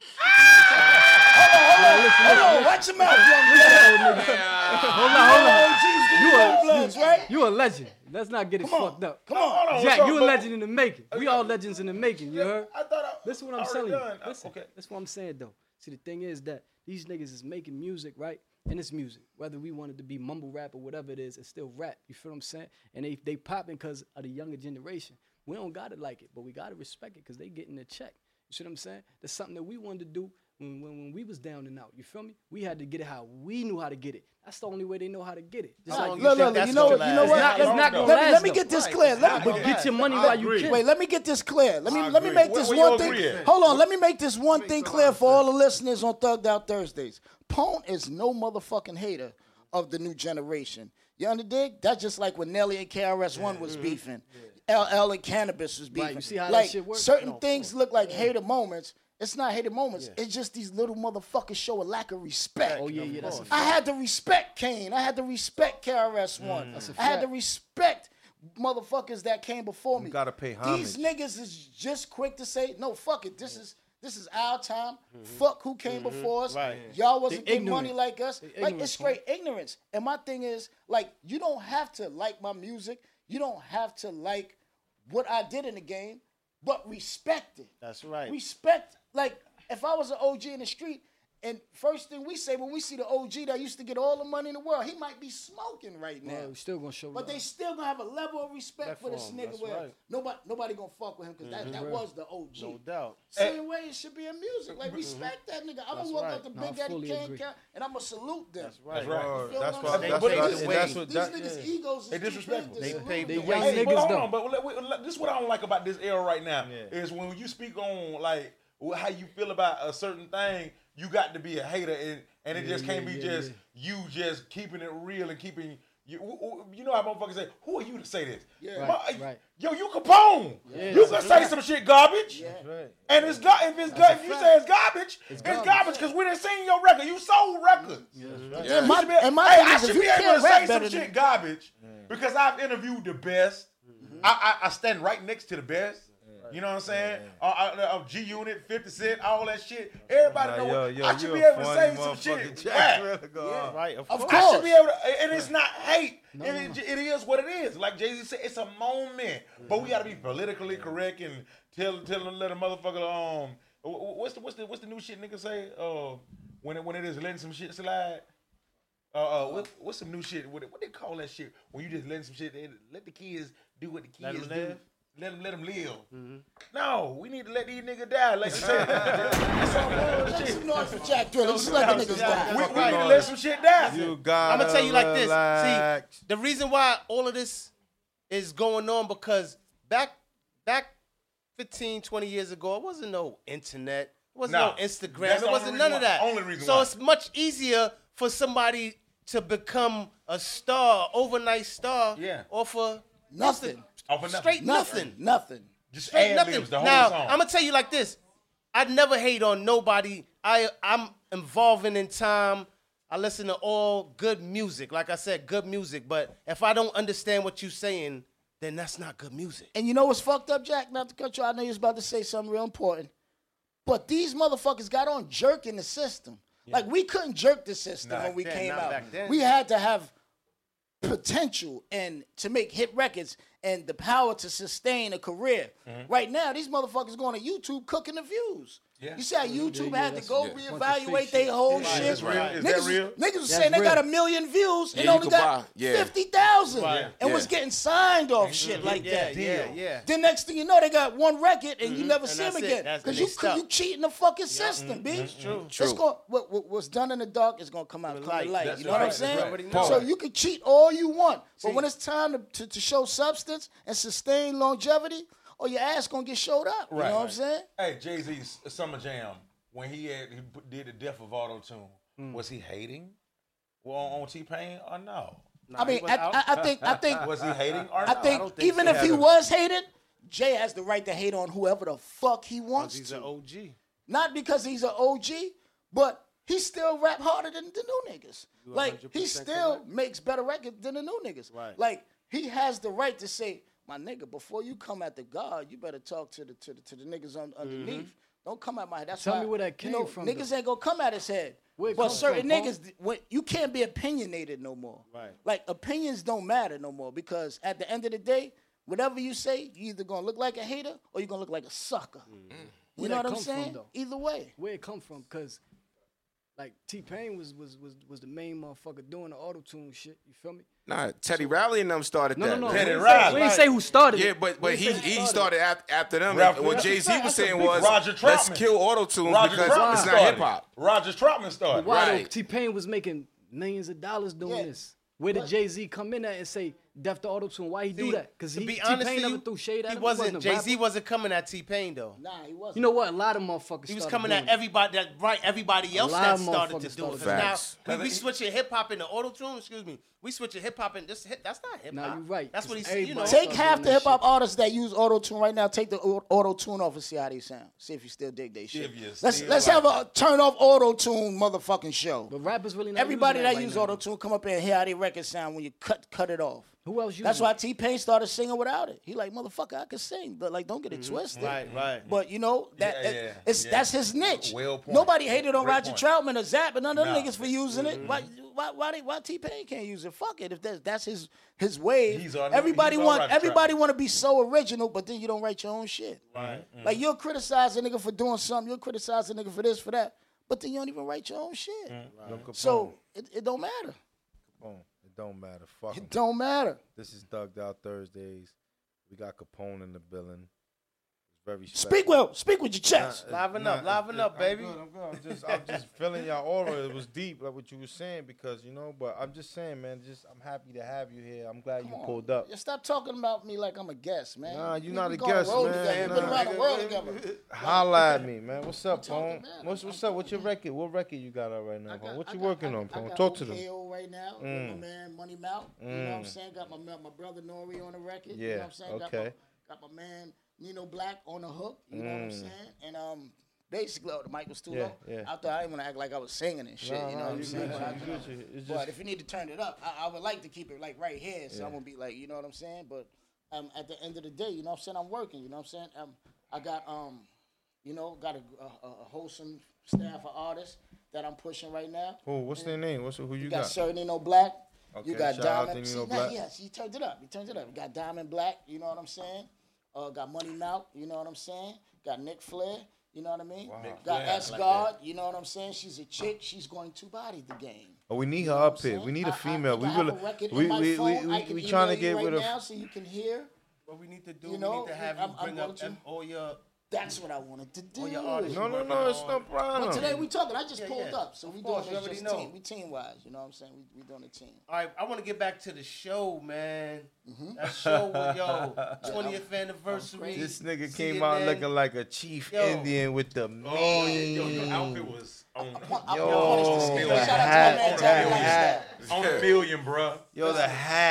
Hold on, watch your mouth, young You a legend. Let's not get it fucked up. Come on. Jack, you a legend in the making. We all legends in the making, you heard? Listen what I'm telling you. Listen, that's what I'm saying, though. See, the thing is that these niggas is making music, right? And it's music. Whether we want it to be mumble rap or whatever it is, it's still rap. You feel what I'm saying? And they popping because of the younger generation. We don't got to like it, but we got to respect it because they getting a check. You see what I'm saying? That's something that we wanted to do when we was down and out. You feel me? We had to get it how we knew how to get it. That's the only way they know how to get it. Just like Look, you know what? It's not gonna Let last, me though. get this clear. But get your money while you can. Wait, let me get this clear. Let me make this one thing. Hold on, let me make this one thing clear for all the listeners on Thugged Out Thursdays. Pone is no motherfucking hater of the new generation. You understand? That's just like when Nelly and KRS-One was beefing. LL and Cannabis was beefing. Right, you see how like, that shit works? certain things look like hater moments. It's not hater moments. It's just these little motherfuckers show a lack of respect. Oh, yeah, that's a fact. I had to respect Kane. I had to respect KRS-One. I had to respect motherfuckers that came before me. You gotta pay homage. These niggas is just quick to say, no, fuck it. This is our time. Fuck who came before us. Right. Y'all wasn't They getting money ignorant. like us. Like, it's straight ignorance. And my thing is, like, you don't have to like my music. You don't have to like what I did in the game, but respect it. That's right. Respect, like, if I was an OG in the street, and first thing we say when we see the OG that used to get all the money in the world, he might be smoking right now. Yeah, we still gonna show But love. they still gonna have a level of respect for this nigga where nobody gonna fuck with him because that was the OG. No doubt. Same way it should be in music. Like, respect that nigga. I'm gonna walk up to No, I Big Daddy fully Kane agree. and I'm gonna salute them. That's right. You feel That's what why. I'm saying? That's But why. these And that's what. These That, niggas' egos is They too big disrespectful. to They salute paved them. the young way. Hey, but niggas hold though. on, but this is what I don't like about this era right now is when you speak on like how you feel about a certain thing, you got to be a hater and it just can't be just you just keeping it real and keeping you know how motherfuckers say, who are you to say this? Yeah. Right. Yo, you Capone. You can say some shit garbage. Yeah. And if you say it's garbage, it's garbage because we done seen your record. You sold records. And my thing I is, if should you be able can't to say rap some better shit than garbage because I've interviewed the best. I stand right next to the best. You know what I'm saying? Of G Unit, 50 Cent, all that shit. Everybody know. I should be able to say some shit. Right. Of course. I should be able to, and it's not hate. It is what it is. Like Jay-Z said, it's a moment. But we gotta be politically correct and let a motherfucker what's the new shit niggas say? When it is letting some shit slide. What's some new shit? What they call that shit? When you just letting some shit, let the kids do what the kids do. Let them live. No, we need to let these niggas die. Like you said, Make some noise for Jack Drill. Just let the niggas die. we need to let some shit die. You got. I'm gonna tell you like this. See, the reason why all of this is going on because back 15, 20 years ago, it wasn't no internet. It wasn't no Instagram. That's It the wasn't only none reason of why. that. Only reason so why. it's much easier for somebody to become a star, overnight star, off of Nothing. Off of straight nothing. Nothing. Just Straight ad-libs nothing. the whole Now, song. I'm gonna tell you like this. I never hate on nobody. I'm involving in time. I listen to all good music. Like I said, good music. But if I don't understand what you're saying, then that's not good music. And you know what's fucked up, Jack? Not to cut you, I know you was about to say something real important. But these motherfuckers got on jerking the system. Yeah. Like, we couldn't jerk the system when we came out. We had to have potential and to make hit records and the power to sustain a career. Right now, these motherfuckers going to YouTube cooking the views. Yeah. You see how YouTube had to go reevaluate their whole shit? Is that real? Niggas was saying they got 1 million views and only got 50,000 and was getting signed off shit like that. Then next thing you know, they got one record and you never see them again. Because you cheating the fucking system, B. It's true. What's done in the dark is going to come out clear light. You know what I'm saying? So you can cheat all you want. But when it's time to show substance and sustain longevity, or your ass gonna get showed up. You know what I'm saying? Hey, Jay-Z's Summer Jam, when he did the death of auto-tune, was he hating on T-Pain or no? I mean, I think was he hating or no? I think even if he was hating, Jay has the right to hate on whoever the fuck he wants to. He's an OG. Not because he's an OG, but he still rap harder than the new niggas. Like, he still makes better records than the new niggas. Right. Like, he has the right to say, my nigga, before you come at the God, you better talk to the niggas underneath. Don't come at my head. That's Tell me where that came from. Niggas ain't gonna come at his head. But certain niggas, you can't be opinionated no more. Right. Like, opinions don't matter no more because at the end of the day, whatever you say, you either gonna look like a hater or you're gonna look like a sucker. You know what I'm saying? Either way. Where it come from? Because like T-Pain was the main motherfucker doing the auto-tune shit. You feel me? Nah, Teddy Riley and them started that. No. Teddy Riley. We didn't say who started. Yeah, but he started after them. What Jay-Z was saying was, let's kill auto-tune because it's not hip-hop. Roger Troutman started. Why T-Pain was making millions of dollars doing this. Where did Jay-Z come in at and say, death to auto-tune? Why he do that? Because T-Pain never threw shade at him. Jay-Z wasn't coming at T-Pain, though. Nah, he wasn't. You know what? A lot of motherfuckers He was coming at everybody else that started to do it. Now, we switching hip-hop into auto-tune, we switching hip-hop into this. That's not hip-hop. Nah, you're right. That's what he said, you know. Take half the hip-hop artists that use auto-tune right now, take the auto-tune off and see how they sound. See if you still dig they shit. Let's have a turn-off auto-tune motherfucking show. But rappers really not Everybody that use auto-tune come up here and hear how they record sound when you cut it off. Who else? That's why T-Pain started singing without it. He like, motherfucker, I can sing, but like, don't get it twisted. Right. But you know that's his niche. Nobody hated on Roger Troutman or Zapp and none of them niggas for using it. Why T-Pain can't use it? Fuck it. If that's his wave. Everybody want to be so original, but then you don't write your own shit. Right. Like, you'll criticize a nigga for doing something. You'll criticize a nigga for this, for that, but then you don't even write your own shit. So it don't matter. Don't matter. Fuck it don't matter. This is Thugged Out Thursdays. We got Capone in the building. It's very special. Speak with your chest. Liven up, baby. I'm good. I'm just feeling your aura. It was deep, like what you were saying, because but I'm just saying, man. I'm happy to have you here. I'm glad you pulled up. Stop talking about me like I'm a guest, man. Nah, you're not a guest, man. We've been around the world together. Holla at me, man. What's up, Pone? What's up? What's your record? What record you got out right now, Pone? What you working on, Pone? Talk to them. KO right now. Got my man Money Mouth. You know what I'm saying? Got my brother Nori on the record. Yeah. You know what I'm saying? Okay. Got my man Nino Black on the hook. You know what I'm saying? And basically, the mic was too low. Out there, I didn't want to act like I was singing and shit. You know what I'm saying? But if you need to turn it up, I would like to keep it like right here, so I'm gonna be like, you know what I'm saying? But at the end of the day, you know what I'm saying? I'm working. You know what I'm saying? I got got a wholesome staff of artists that I'm pushing right now. Oh, what's their name? Who you got? Sir Nino Black. Okay, you got Diamond. Black. Yes, he turned it up. You got Diamond Black. You know what I'm saying? Got Money Mouth. You know what I'm saying? Got Nick Flair. You know what I mean? Wow. Got S-Guard. You know what I'm saying? She's a chick. She's going to body the game. Oh, we need her up here. We need a female. We trying to get rid of. Now so you can hear. What we need to do, we need to have you bring up all your. That's what I wanted to do. No, it's no problem. But today we talking. I just pulled up, so we doing this just team. We team-wise, you know what I'm saying? We doing a team. All right, I want to get back to the show, man. That show with 20th anniversary. This nigga came out looking like a chief Indian with the your outfit was on. The hat. On a million, bro. The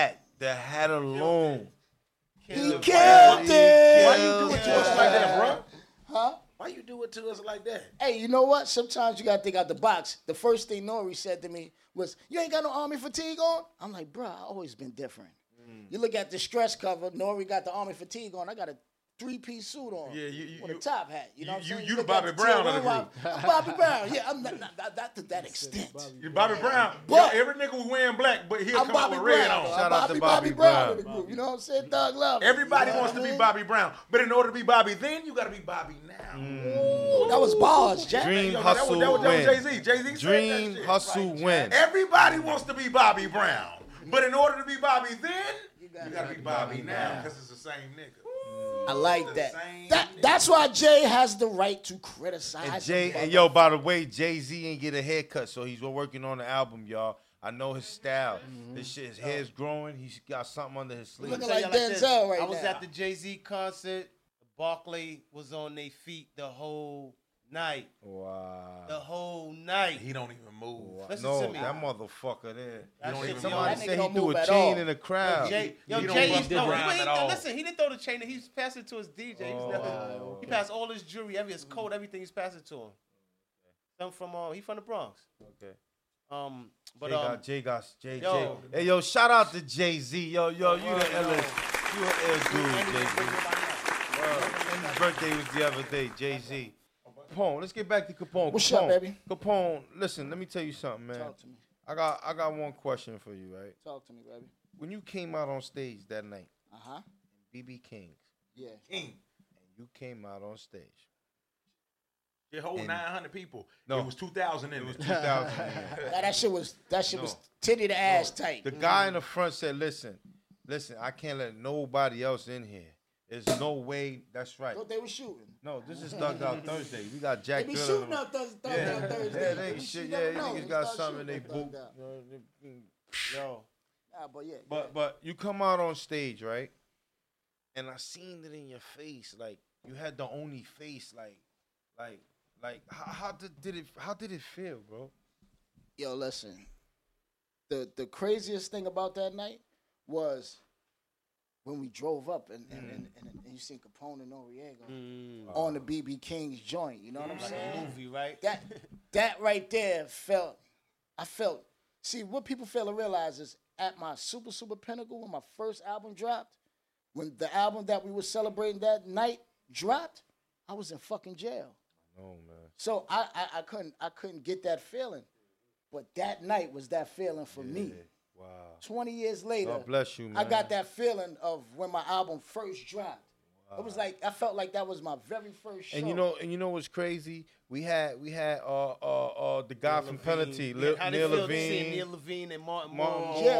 hat alone. He killed it. Why you do it to us like that, bro? Huh? Why you do it to us like that? Hey, you know what? Sometimes you got to think out the box. The first thing Nori said to me was, you ain't got no army fatigue on? I'm like, bro, I always been different. You look at the stress cover, Nori got the army fatigue on. I got a 3-piece suit on with a top hat. You know what I'm saying? You the Bobby Brown of the group. I'm Bobby Brown. Yeah, I'm not to that extent. You're Bobby Brown. But every nigga was wearing black, but he'll come out with red on. Shout out to Bobby Brown of the group. You know what I'm saying? Thug Love. Everybody wants to be Bobby Brown, but in order to be Bobby then, you got to be Bobby now. Ooh, that was bars, Jack. Dream, hustle, win. Jay-Z Dream, hustle, win. Everybody wants to be Bobby Brown, but in order to be Bobby then, you got to be Bobby now because it's the same nigga. I like that. That's why Jay has the right to criticize. And yo, by the way, Jay-Z ain't get a haircut, so he's working on the album, y'all. I know his style. His hair's growing. He's got something under his sleeve. Looking like Denzel right now. I was at the Jay-Z concert. Barclay was on their feet the whole night. Wow. The whole night. He don't even move. Listen to me. That motherfucker there. Somebody said he threw a chain in the crowd. Jay, he didn't throw the chain. He's passing it to his DJ. He passed all his jewelry, his coat, everything. He's passing it to him. He from the Bronx. Okay. Jay. Hey, yo, shout out to Jay-Z. Yo, you the illest. You an ill dude, Jay-Z. His birthday was the other day, Jay-Z. Capone, let's get back to Capone. What's up, baby? Capone, listen, let me tell you something, man. Talk to me. I got one question for you, right? Talk to me, baby. When you came out on stage that night, BB King's, yeah, King, and you came out on stage. Your whole 900 people. No, it was 2,000 in it. It was 2,000. That shit was titty to ass tight. The guy in the front said, "Listen, I can't let nobody else in here. There's no way." That's right. What they were shooting? No, this is Thugged Out Thursday. We got Jack. They be shooting out Thursday. Yeah, they shit. Yeah, niggas got something in their boot. Yo. But yeah. But you come out on stage, right? And I seen it in your face, like you had the only face, like how did it feel, bro? Yo, listen. The craziest thing about that night was when we drove up and you seen Capone and Noriega on the BB King's joint. You know what I'm saying? Like a movie, right? That right there I felt. See, what people fail to realize is at my super pinnacle when my first album dropped, when the album that we were celebrating that night dropped, I was in fucking jail. Oh man. So I couldn't get that feeling. But that night was that feeling for me. Wow. 20 years later, God bless you, man. I got that feeling of when my album first dropped. Wow. It was like I felt like that was my very first show. And you know what's crazy? We had the guy from Penalty, Neil Levine. Neil Levine and Martin Moore. Yeah,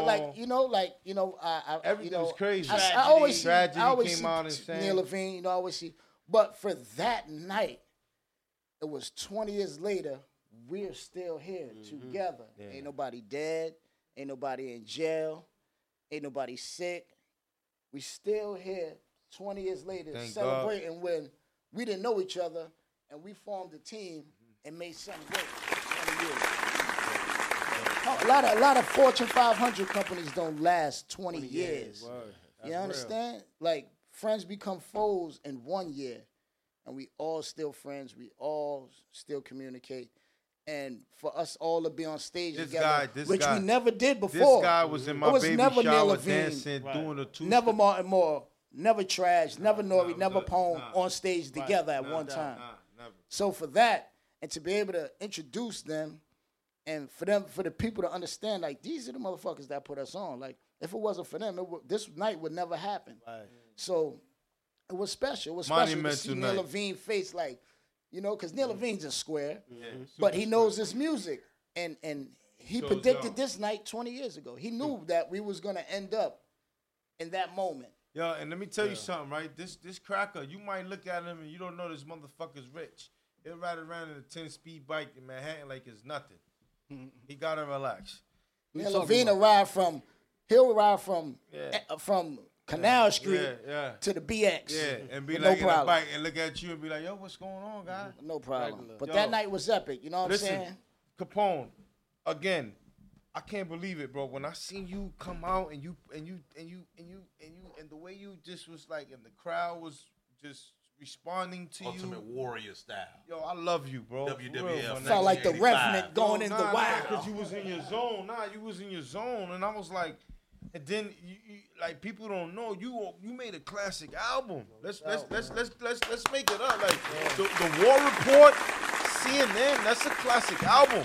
everything was crazy. I always see Tragedy came out and sang. Neil Levine. I always see. But for that night, it was 20 years later. We're still here together. Yeah. Ain't nobody dead. Ain't nobody in jail. Ain't nobody sick. We still here 20 years later celebrating when we didn't know each other and we formed a team and made something great. 20 years. A lot of Fortune 500 companies don't last 20 years. You understand? Real. Like friends become foes in 1 year. And we all still friends. We all still communicate. And for us all to be on stage together, which we never did before. This guy was in my baby shower dancing, doing a two. Never Martin Moore, never Trash, never Nori, never Poem on stage together at one time. Never. So for that, and to be able to introduce them, and for the people to understand, like these are the motherfuckers that put us on. Like if it wasn't for them, this night would never happen. Right. So it was special. It was special to see Neil Levine face like. You know, because Neil Levine's a square, but he knows his music. And he predicted this night 20 years ago. He knew that we was going to end up in that moment. Yo, and let me tell you something, right? This cracker, you might look at him and you don't know this motherfucker's rich. He'll ride around in a 10-speed bike in Manhattan like it's nothing. He got to relax. Neil Levine he'll ride from Canal Street to the BX. Yeah, and be like in a bike and look at you and be like, yo, what's going on, guy? No problem. But that night was epic, you know what I'm saying? Capone, again, I can't believe it, bro. When I seen you come out and the way you just was like, and the crowd was just responding to Ultimate Warrior style. Yo, I love you, bro. WWF. Felt like the Revenant going in the wild. Because you was in your zone. You was in your zone. And I was like, And then like people don't know you made a classic album. Let's make it up. Like the War Report, CNN, that's a classic album.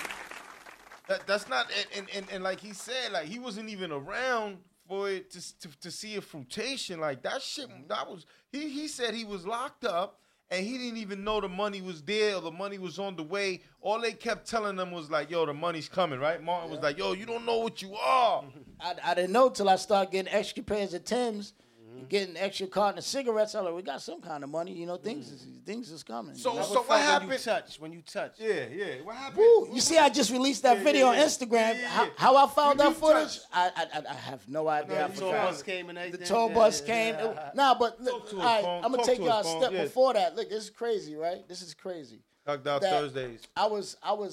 That's not and like he said, like he wasn't even around for it to see a fruition. Like that shit, that was he said he was locked up. And he didn't even know the money was there or the money was on the way. All they kept telling him was like, yo, the money's coming, right? Martin was like, yo, you don't know what you are. I didn't know till I started getting extra pairs of Timbs, getting extra carton of cigarettes. I'm like, we got some kind of money, you know, things is coming. So what happened? When you touch. Yeah. What happened? Woo, you see, I just released that video on Instagram. How I found that footage, I have no idea. The tour bus came and everything. The tour bus came. Nah, but look, all right, I'm going to take y'all a step before that. Look, this is crazy, right? This is crazy. Talked out Thursdays. I was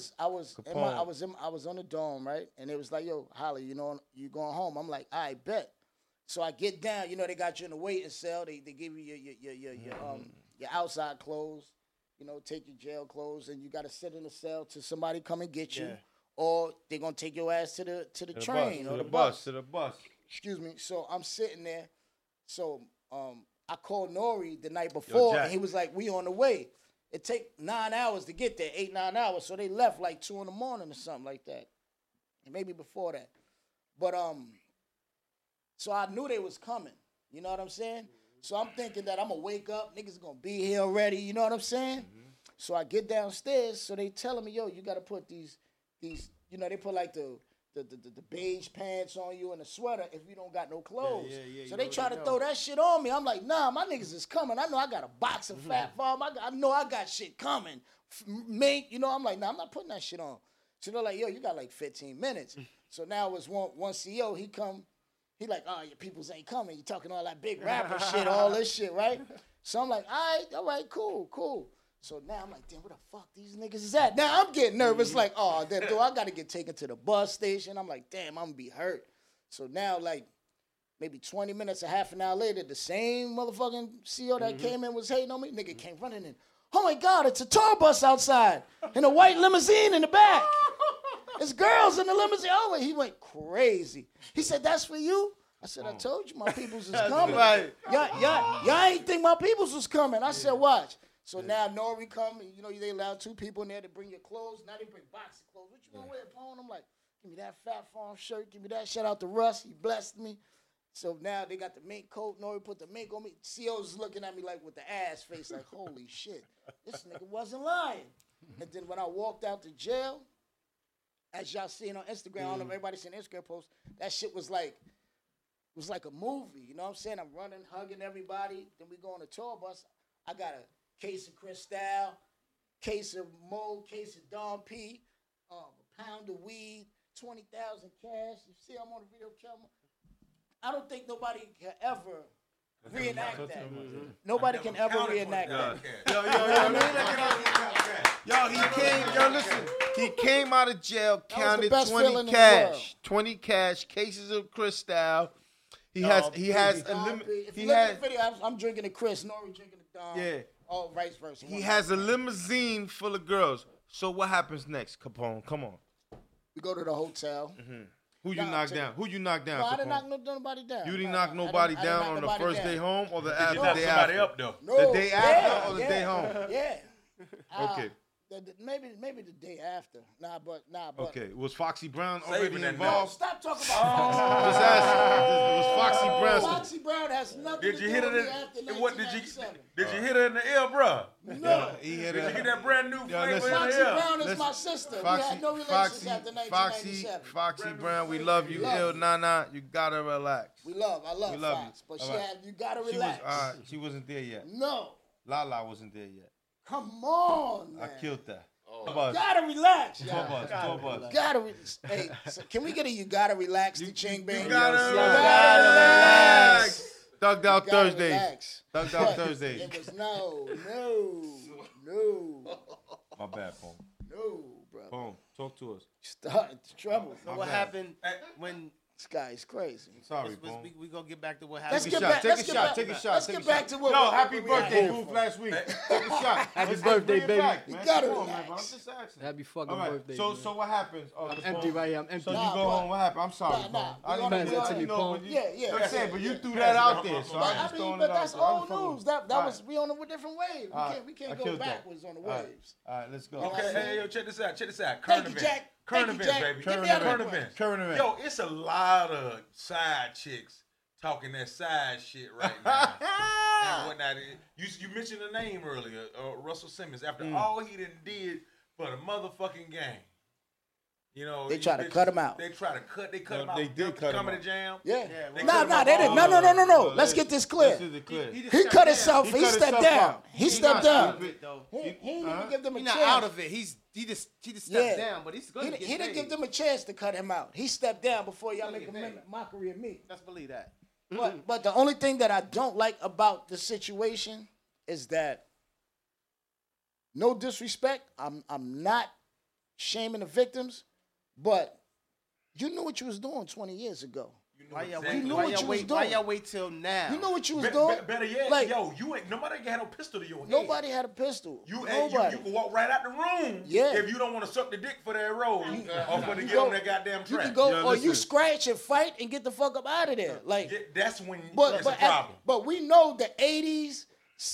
on the dome, right? And it was like, yo, Holly, you know, you going home. I'm like, I bet. So I get down, you know, they got you in the waiting cell. They give you your outside clothes, you know, take your jail clothes, and you got to sit in the cell till somebody come and get you, or they're gonna take your ass to the train or the bus. Excuse me. So I'm sitting there. So I called Nori the night before, and he was like, "We on the way." It take 9 hours to get there, 8-9 hours. So they left like 2 in the morning or something like that, and maybe before that. But so I knew they was coming. You know what I'm saying? So I'm thinking that I'm going to wake up. Niggas going to be here already. You know what I'm saying? So I get downstairs. So they telling me, yo, you got to put these, you know, they put like the beige pants on you and a sweater if you don't got no clothes. So they try to throw that shit on me. I'm like, nah, my niggas is coming. I know I got a box of Fat Farm. I know I got shit coming. Mink, you know, I'm like, nah, I'm not putting that shit on. So they're like, yo, you got like 15 minutes. So now it was one CEO, he come. He like, oh, your peoples ain't coming. You talking all that big rapper shit, all this shit, right? So I'm like, all right, cool. So now I'm like, damn, where the fuck these niggas is at? Now I'm getting nervous, like, oh, damn, I got to get taken to the bus station. I'm like, damn, I'm going to be hurt. So now, like, maybe 20 minutes or half an hour later, the same motherfucking CEO that came in was hating on me. Nigga came running in. Oh, my God, it's a tour bus outside and a white limousine in the back. There's girls in the limousine. Oh, he went crazy. He said, that's for you? I said, I told you my peoples is coming. Right. Y'all ain't think my peoples was coming. I said, watch. So now Nori come, and you know, they allow 2 people in there to bring your clothes. Now they bring box of clothes. What you gonna wear, Pone? I'm like, give me that Fat Farm shirt. Give me that. Shout out to Russ. He blessed me. So now they got the mink coat. Nori put the mink on me. CO's looking at me like with the ass face, like, holy shit. This nigga wasn't lying. And then when I walked out to jail, as y'all seen on Instagram, I don't know if everybody seen the Instagram post, that shit was like a movie. You know what I'm saying? I'm running, hugging everybody. Then we go on a tour bus. I got a case of Cristal, case of Mo, case of Dom P, a pound of weed, 20,000 cash. You see I'm on the video camera. I don't think nobody can ever reenact that. Nobody can ever reenact that. He came out of jail, counted 20 cash. 20 cash, cases of Cristal. He has a limit. If you look at the video, I'm drinking the Chris, Nori drinking the Dom. Yeah. Oh, vice versa. He has a limousine full of girls. So what happens next, Capone? Come on. We go to the hotel. Who you knocked down? Who you knocked down? No, I didn't knock nobody down. You didn't knock nobody down on the first day home or the day after? Somebody up though. No, the day after or the day home? Yeah. Okay. Maybe the day after. Nah, but. Okay. Was Foxy Brown already involved? Stop talking about Foxy. Just asking. Was Foxy Brown? Foxy Brown has nothing to do with me after 1997. Did you hit her in the ear, bro? No. He hit Did you get that brand new flavor in the Foxy ear? Brown is my sister. We had no relations after 1997. Foxy Brown, we love you. Ill Nana, you gotta relax. I love Fox, but you gotta relax. She wasn't there yet. No. Lala wasn't there yet. Come on, man. I killed that. Gotta relax. Tour bus. Hey, so can we get a you gotta relax to Ching Bang? You gotta relax. Thugged Out Thursdays. Thugged Out Thursdays. It was no. My bad, Pone. No, bro. Pone, talk to us. Started trouble. So what happened when This guy is crazy. I'm sorry, Boom. We gonna get back to what happened. Take a shot. Let's get back to what. Yo, happy birthday, Booth, last week. Take a shot. Happy birthday, baby. You gotta Come on, man, relax. bro. I'm just asking. Happy fucking All right. birthday. So man. what happens? Oh, I'm empty right here. I'm empty. So you go home. What happened? I'm sorry, Nah, bro. nah. I didn't Pass that to me, know, Paul. but you, Yeah. I'm saying, but you threw that out there, so I'm just But throwing but it out that's there. old news. That was we on a different wave. We can't I go killed that. backwards on the waves. All right, let's go. Okay, hey, yo, check this out. Thank Current you, events. Jack. Current Thank you, events, Jack. baby. Get me out of Current the way. events. Current events. Yo, it's a lot of side chicks talking that side shit right now and whatnot. You mentioned the name earlier, Russell Simmons. After all he did for the motherfucking game, you know, They try to cut him out. They try to cut. They cut him out. They did cut him Comedy out. Jam. Yeah. They Nah, cut him out they didn't. all over. No. Let's get this clear. This is the clear. He cut himself. He stepped down. He stepped down. though. He didn't even give them a He's not chance. out of it. He just stepped down, but he's gonna get He didn't paid. give them a chance to cut him out. He stepped down before y'all make a mockery of me. Let's believe that. But the only thing that I don't like about the situation is that, no disrespect, I'm not shaming the victims, but you knew what you was doing 20 years ago. Why y'all exactly. You knew wait? what you was Why doing. y'all wait till now? You know what you was doing. Better yet, Like, yo, you ain't nobody had no pistol to your head. nobody had a pistol. You Nobody. can walk right out the room Yeah. if you don't want to suck the dick for that roll or for to You get go- on that goddamn You track. can go, Yo, or you listen. scratch and fight and get the fuck up out of there. Like, That's when but that's a problem. but we know the 80s,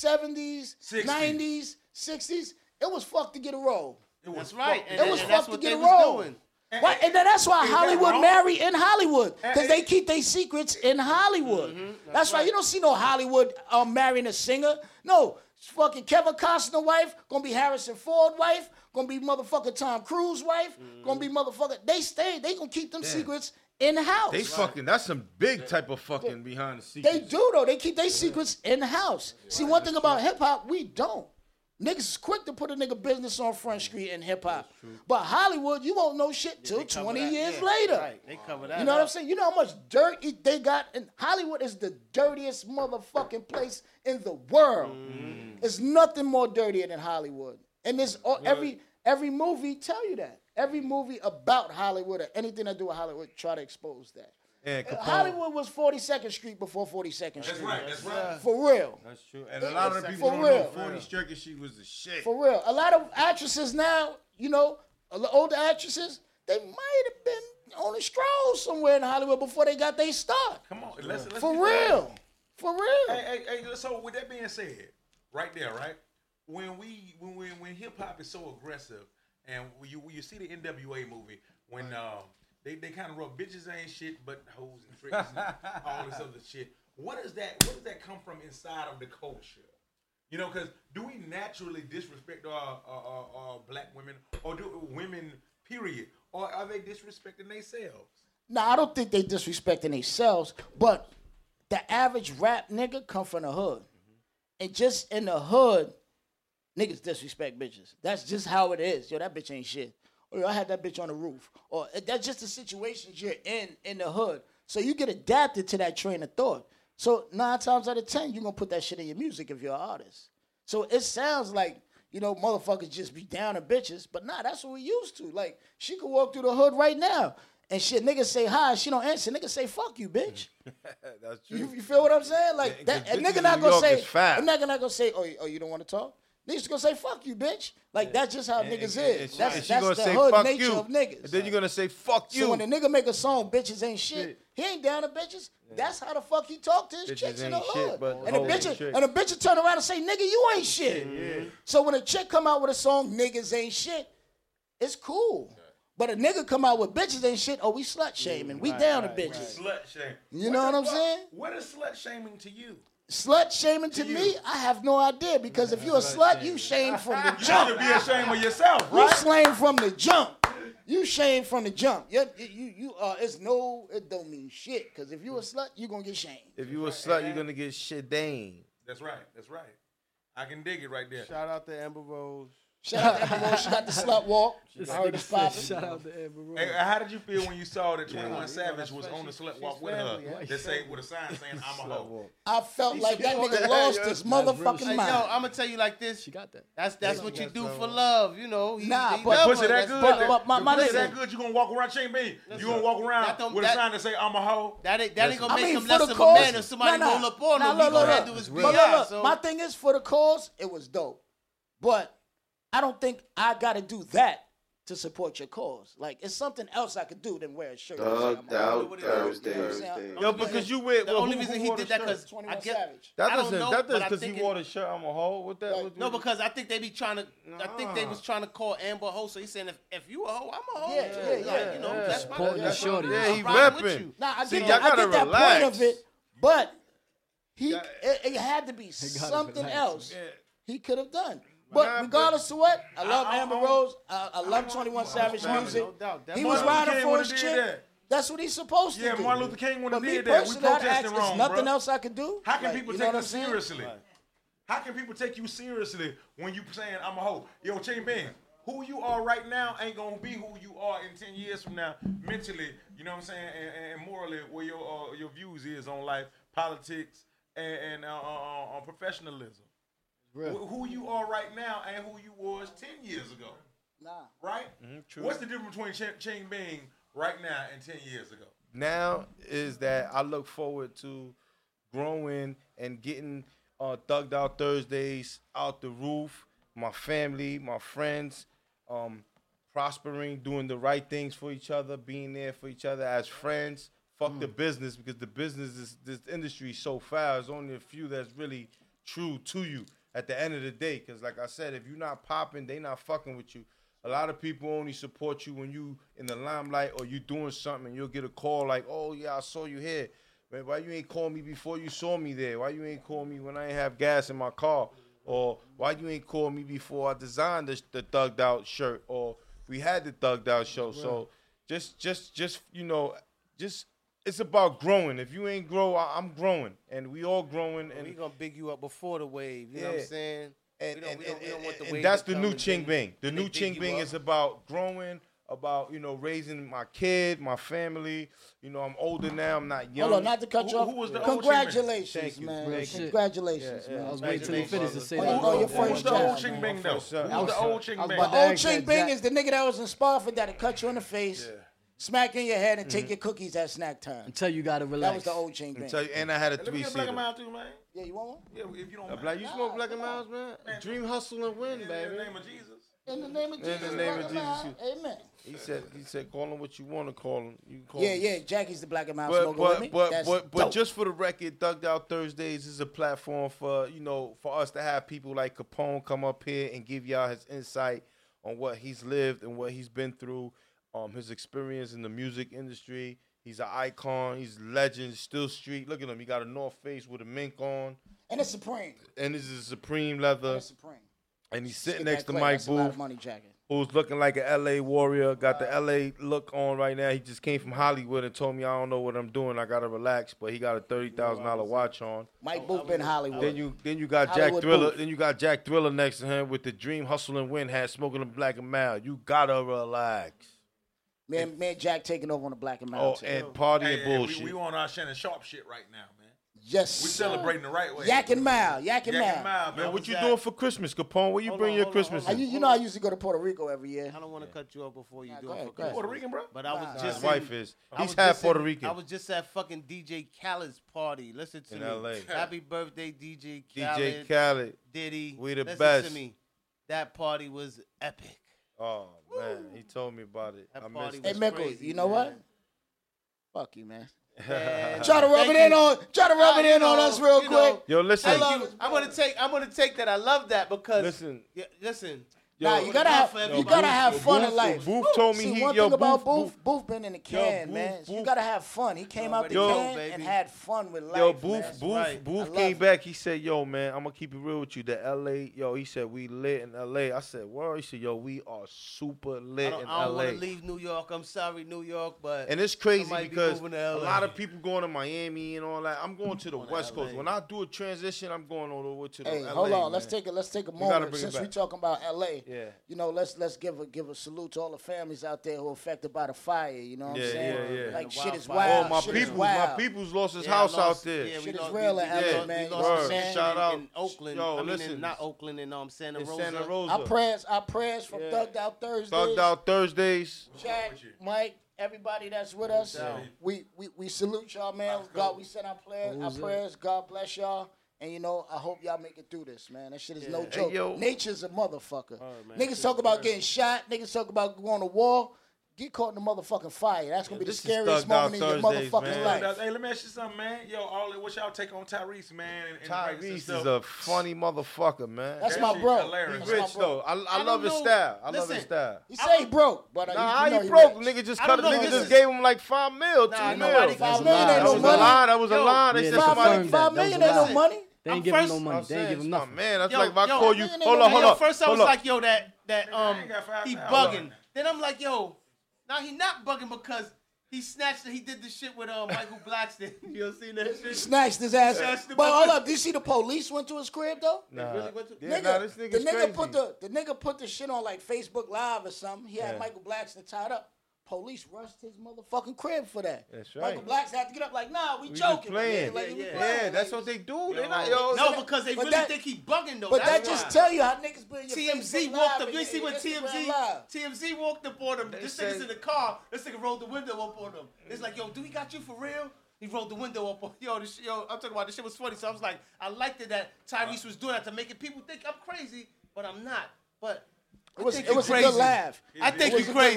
70s, 60s. 90s, 60s. It was fucked to get a role. That's right. It was and fucked that's to what get they a was role. doing. Why? And then that's why Is that Hollywood wrong? marry in Hollywood, because And- they keep their secrets in Hollywood. That's right. You don't see no Hollywood marrying a singer. No, it's fucking Kevin Costner wife gonna be Harrison Ford wife, gonna be motherfucking Tom Cruise wife, gonna be motherfucker. They gonna keep them secrets in the house. They fucking. That's some big type of fucking behind the scenes. They do though. They keep their secrets in the house. See, one thing about hip hop, we don't. Niggas is quick to put a nigga business on Front Street in hip hop. But Hollywood, you won't know shit till 20 years later. Right. They cover that. You know what I'm up. saying? You know how much dirt they got? And Hollywood is the dirtiest motherfucking place in the world. There's nothing more dirtier than Hollywood. And there's every movie tell you that. Every movie about Hollywood or anything that do with Hollywood try to expose that. And Capone. Hollywood was 42nd Street before 42nd Street. That's right. For real. That's true. And a lot of the people For don't real. know 40 Stricken Sheet was the shit. For real. A lot of actresses now, you know, older actresses, they might have been on a stroll somewhere in Hollywood before they got their start. Come on, let's For get real. that. For real. Hey, so with that being said, right there, right? When hip hop is so aggressive, and you see the NWA movie when they kind of wrote bitches ain't shit but hoes and tricks and all this other shit. Where does that come from inside of the culture? You know, because do we naturally disrespect our black women, or do women, period, or are they disrespecting themselves? Now, I don't think they disrespecting themselves, but the average rap nigga come from the hood. And just in the hood, niggas disrespect bitches. That's just how it is. Yo, that bitch ain't shit. Or yo, I had that bitch on the roof. Or that's just the situations you're in the hood. So you get adapted to that train of thought. So 9 times out of 10, you're going to put that shit in your music if you're an artist. So it sounds like, you know, motherfuckers just be down to bitches. But nah, that's what we used to. Like, she could walk through the hood right now. And shit, niggas say hi, she don't answer. Niggas say, fuck you, bitch. That's true. You feel what I'm saying? Like, Yeah, that, 'cause a bitches nigga in not New gonna York say, is fat. a nigga not gonna say, oh, you don't want to talk? Niggas gonna say, fuck you, bitch. Like, that's just how niggas is. That's gonna the say, hood fuck nature you. of niggas. And then you're gonna say, fuck you. So when a nigga make a song, bitches ain't shit, he ain't down to bitches. That's how the fuck he talk to his Bitches chicks in the ain't shit, hood. but And a hoes bitch, and chicks. and a bitch will turn around and say, nigga, you ain't shit. So when a chick come out with a song, niggas ain't shit, it's cool. But a nigga come out with bitches ain't shit, oh, we slut shaming. We down to bitches. Slut shame. You know what I'm saying? What is slut shaming to you? Slut shaming to me, I have no idea, because if you a slut, you shame from the You jump. should be ashamed of yourself, You right? shame from the jump. You shame from the jump. It don't mean shit, because if you a slut, you gonna get shamed. If you a slut, you're gonna get shit dang. That's right. That's right. I can dig it right there. Shout out to Amber Rose. Shout out to Amber Rose. She got the slut walk. I heard it's popping. Shout out to Amber Rose. Hey, how did you feel when you saw that 21 Savage was on the slut walk with her? They say with a sign saying I'm a hoe. I felt like that nigga lost his motherfucking mind. Yo, I'm gonna tell you like this. She got that. That's what you do for love, you know. But pussy that good. But my pussy nigga, that good. You gonna walk around, Chain Bean. You gonna walk around with a sign that say I'm a hoe. That ain't gonna make him less of a man if somebody roll up on him. He gonna handle his BI. So my thing is, for the cause, it was dope, but I don't think I gotta do that to support your cause. Like, it's something else I could do than wear a shirt. Thugged Out Thursday. Yo, because you wear. The only reason he did that because I get. That doesn't because he wore the shirt. I'm a hoe. What that? No, because I think they be trying to. I think they was trying to call Amber a hoe. So he's saying if you a hoe, I'm a hoe. Yeah. You know, that's my shorty. Yeah, he repping. Nah, I See, get y'all gotta that relax. point of it, but it had to be something else he could have done. But regardless of what, I love Amber Rose. I love 21 Savage music. He was riding for his chick. That's what he's supposed to do. Yeah, Martin Luther King would have did that. that. We protesting wrong, nothing else I could do. How can people take you seriously? How can people take you seriously when you saying I'm a hoe? Yo, Chain Bean, who you are right now ain't gonna be who you are in 10 years from now, mentally. You know what I'm saying, and morally, where your views is on life, politics, and on professionalism. Real. Who you are right now and who you was 10 years ago. Nah. Right? True. What's the difference between Chain Bean right now and 10 years ago? Now is that I look forward to growing and getting Thugged Out Thursdays out the roof. My family, my friends, prospering, doing the right things for each other, being there for each other as friends. Fuck the business, because the business is, this industry is so foul. There's only a few that's really true to you at the end of the day. Because like I said, if you're not popping, they not fucking with you. A lot of people only support you when you in the limelight or you doing something and you'll get a call like, oh yeah, I saw you here. Man, why you ain't call me before you saw me there? Why you ain't call me when I ain't have gas in my car? Or why you ain't call me before I designed the Thugged Out shirt? Or we had the Thugged Out show. Right. So just you know, just it's about growing. If you ain't grow, I'm growing. And we all growing. And we gonna big you up before the wave. You know what I'm saying? And that's the new Ching Bing. The new Ching Bing is about growing, about, you know, raising my kid, my family. You know, I'm older now. I'm not young. Hold on, not to cut you off. Who was the Congratulations, man. Congratulations, man. I was waiting till you finish to say that. Oh, your first job. job. The old Ching Bing, though. Who's the old Ching Bing? The old Ching Bing is the nigga that was in Spofford that'll cut you in the face. Smack in your head and take your cookies at snack time. Until you gotta relax. That was the old Ching Bing. And I had a 3-seater. Let me get a Black and Mild too, man. Yeah, you want one? Yeah, if you don't mind. Black, you smoke Black and Miles, man? Dream, hustle, and win, baby. In the name of Jesus. In the name of Jesus. In the name of Jesus. Amen. He said, call him what you want to call him. You can call him. Jackie's the Black and Mild smoker with me. But just for the record, Thugged Out Thursdays is a platform for, you know, for us to have people like Capone come up here and give y'all his insight on what he's lived and what he's been through. His experience in the music industry. He's an icon. He's a legend. Still street. Look at him. He got a North Face with a mink on. And it's Supreme. And this is Supreme leather. And it's Supreme. And he's sitting next to Mike Booth, who's looking like an L.A. warrior. Got the L.A. look on right now. He just came from Hollywood and told me, I don't know what I'm doing. I got to relax. But he got a $30,000 watch on. Mike Booth in Hollywood. Then you got Jack Thriller. Then you got Jack Thriller next to him with the Dream, Hustle, and Win hat, smoking a Black and Mild. You got to relax. Man, Jack taking over on the Black and Mild. Oh, and party and bullshit. We on our Shannon Sharp shit right now, man. Yes. We celebrating the right way. Yak and Mild. Man, what you doing for Christmas, Capone? Where you bring your Christmas? You know I used to go to Puerto Rico every year. I don't want to cut you off before you do it. Go ahead. Puerto Rican, bro? But I was just his wife is. He's half Puerto Rican. I was just at fucking DJ Khaled's party. Listen to me. In LA. Happy birthday, DJ Khaled. DJ Khaled. Diddy. We the Listen best. To me. That party was epic. Oh, man. He told me about it. That I party missed Hey, it. Mickle, you know what? Fuck you, man. Man, try to rub it in on us real quick. Yo, listen. I'm gonna take that. I love that because listen. Nah, you gotta have fun in life. Booth told me one thing about Booth been in the can, man. You gotta have fun. He came out the can and had fun with life. Yo, Booth came back. He said, "Yo, man, I'm gonna keep it real with you. The LA, yo," he said, "We lit in LA." I said, "Where?" He said, "Yo, we are super lit in LA." I don't want to leave New York. I'm sorry, New York, but and it's crazy because a lot of people going to Miami and all that. I'm going to the West Coast. When I do a transition, I'm going all over to the LA. Hold on, man. let's take a moment since we talking about LA. you know, let's give a salute to all the families out there who are affected by the fire. You know what I'm saying? Like shit is wild. Oh, my people's lost his house out there. Yeah, shit is real in LA, man. We lost a shout out in Oakland. Not Oakland, in Santa Rosa. Our prayers from Thugged Out Thursdays. Thugged Out Thursdays. Jack, Mike, everybody that's with us. We salute y'all, man. God, we send our prayers. God bless y'all. And, you know, I hope y'all make it through this, man. That shit is no joke. Hey, nature's a motherfucker. Niggas talk about getting shot. Niggas talk about going to war. Get caught in the motherfucking fire. That's going to be the scariest moment in your motherfucking life. Hey, let me ask you something, man. Yo, what's y'all take on Tyrese, man? Tyrese is a funny motherfucker, man. That's my bro. He's rich, though. I love his style. I love his style. He say he broke, but how he broke? Nigga just gave him like $5 million, $2 million. $5 million ain't no money. That was a lie. They said somebody $5 million ain't no money. They ain't give him no money. They ain't give him nothing. Man, that's like if I call you. Hold up. First I was like, yo, that he bugging. Then I'm like, yo, now he not bugging because he snatched it. He did the shit with Michael Blackson. You ever seen that shit? He snatched his ass. But hold up, did you see the police went to his crib though? Nah. Really went to? This nigga the nigga put the shit on like Facebook Live or something. He had Michael Blackson tied up. Police rushed his motherfucking crib for that. That's right. Michael Blackson had to get up like, nah, we joking. Playing. Yeah, that's what they do. They not No, because they really think he bugging though. But that just tell you how niggas be in your TMZ walked up. You see when TMZ walked up on him. This nigga's in the car. This nigga rolled the window up on him. It's like, yo, do we got you for real? He rolled the window up on yo. I'm talking about this shit was funny. So I was like, I liked it that Tyrese was doing that to make it people think I'm crazy, but I'm not. But it was a good laugh. I think you're crazy.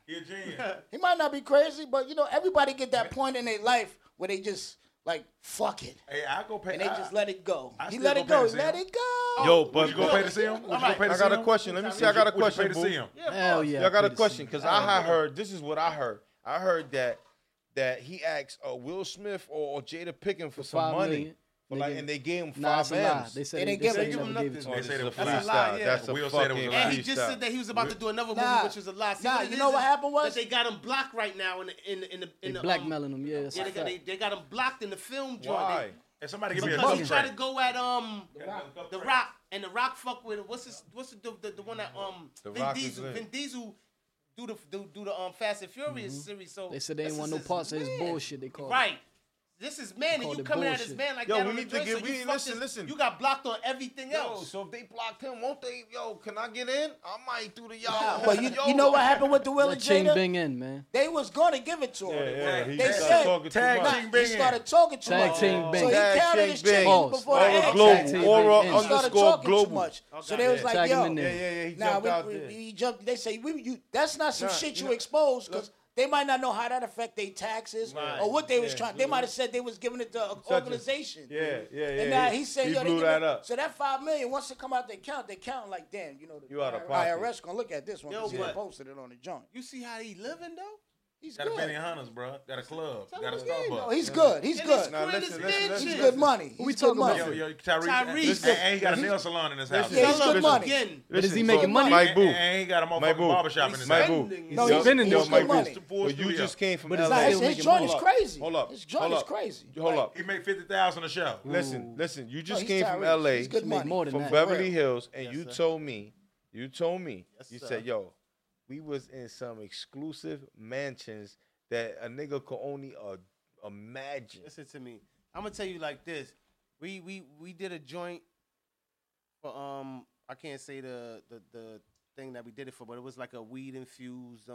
He might not be crazy, but you know, everybody get that point in their life where they just like fuck it. Hey, I go pay. And they just let it go. He let it go. Let it go. Yo, but you go pay to see him? I got a question. Let me see. I got a question. Hell yeah. I got a question because I heard. This is what I heard. I heard that he asked Will Smith or Jada Pinkett for some money. And they gave him 5 M's. They said they didn't give him nothing. They said it was a lie. That's a fucking And he just said that he was about to do another movie, which was a lie. Nah, you know what happened was that they got him blocked right now in the blackmailing him. Yeah, they got him blocked in the film joint. Why? And somebody give me a because he tried to go at The Rock, and The Rock fuck with what's the one that Vin Diesel do the Fast and Furious series. So they said they didn't want no parts of his bullshit. They called right. This is man, and you coming at this man like that. We need to get. Listen. You got blocked on everything else. So if they blocked him, won't they? Yo, can I get in? I might do the y'all. But you know what happened with the Will and Jada? Bing in, man. They was gonna give it to him. Yeah. They said tag he started talking too much. Team Bing. So he counted his chicken before the global. Aura _global. So they was like, yo, he jumped out there. He jumped. They say that's not some shit you exposed because. They might not know how that affect their taxes or what they was trying. They might have said they was giving it to an organization. And now he said, yo, blew that up. So that $5 million, once it come out, they count like, damn, you know, the IRS gonna look at this one because he posted it on the joint. You see how he living though? He's got good. Got a Benny Hunters, bro. Got a club. Got a Starbucks. He's good. He's good. Now listen. He's good money. Who we talking about? Yo, Tyrese. And he got a nail salon in his house. Yeah, he's good money. But is he making money? Mike Boo. And he got a motherfucking barbershop in his house. No, he's spending this good money. But you just came from LA. His joint is crazy. Hold up. His joint is crazy. Hold up. He made $50,000 a show. Listen. You just came from LA, from Beverly Hills, and you told me, you said, yo, we was in some exclusive mansions that a nigga could only imagine. Listen to me. I'm gonna tell you like this. We did a joint for I can't say the thing that we did it for, but it was like a weed infused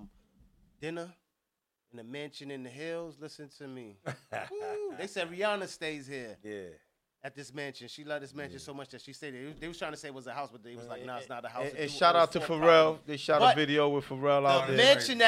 dinner in a mansion in the hills. Listen to me. They said Rihanna stays here. Yeah. At this mansion. She loved this mansion so much that she stayed there. They was trying to say it was a house, but they was like, nah, it's not a house. And shout out to Pharrell. They shot a video with Pharrell out there. Mention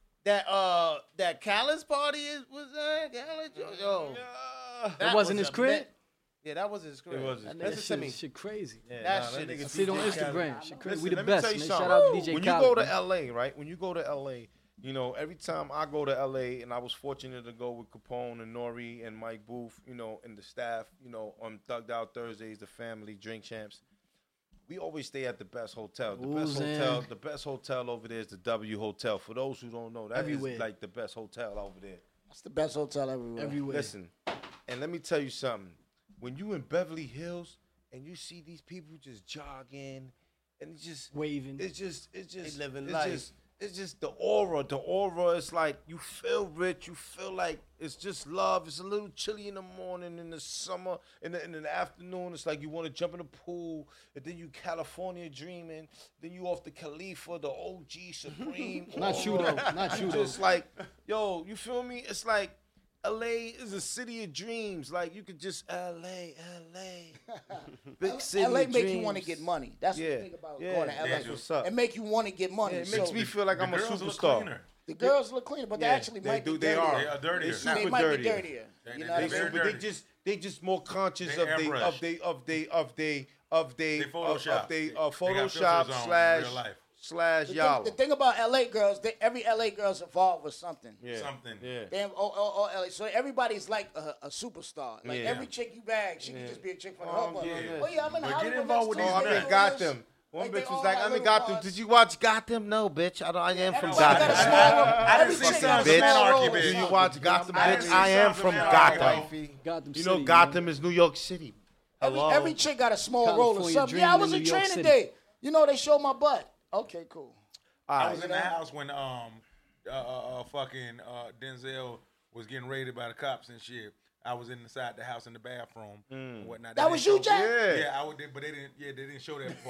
that Khaled's party was Khaled. Yo, that wasn't his crib. Yeah, that was his crib. It was. That shit crazy. Yeah, that shit is. I see it on Instagram. Shit crazy. Listen, We the best. Man. Shout out to DJ Khaled. When you go to LA, right? When you go to LA, you know, every time I go to LA, and I was fortunate to go with Capone and Nori and Mike Booth, you know, and the staff, you know, on Thugged Out Thursdays, the family, Drink Champs. We always stay at the best hotel. The best hotel over there is the W Hotel. For those who don't know, that is like the best hotel over there. That's the best hotel everywhere. Listen, and let me tell you something. When you in Beverly Hills and you see these people just jogging and just waving. It's just living life. It's just the aura. The aura is like you feel rich. You feel like it's just love. It's a little chilly in the morning, in the summer, in the afternoon. It's like you want to jump in the pool, and then you California dreaming. Then you off the Khalifa, the OG Supreme. Not you though. Not you though. Just like, yo, you feel me? It's like LA is a city of dreams. Like you could just LA. Big city LA of make dreams. you want to get money. That's the thing about going to LA. That's what's up. It make you want to get money. It makes me feel like I'm a superstar. The girls look cleaner, but they actually might be dirtier. They are dirtier. They might be dirtier. You know what I'm saying? But they just more conscious of they Photoshop slash y'all. The thing about LA girls, every LA girl's involved with something. Something. They have all LA. So everybody's like a superstar. Like every chick you bag, she can just be a chick from the hood. Oh yeah, I'm in Hollywood. Get involved with these I got them. One bitch was like, I'm in Gotham. Did you watch Gotham? No, bitch. I am from Gotham. I didn't see Sons of Anarchy, bitch. Do you watch Gotham, bitch? I am from Gotham. You know Gotham is New York City. Every chick got a small role or something. Yeah, I was in Training Day. You know, they showed my butt. Okay, cool. I was in the house when fucking Denzel was getting raided by the cops and shit. I was inside the house in the bathroom and whatnot. That was you, Jack? Yeah, I did, but they didn't show that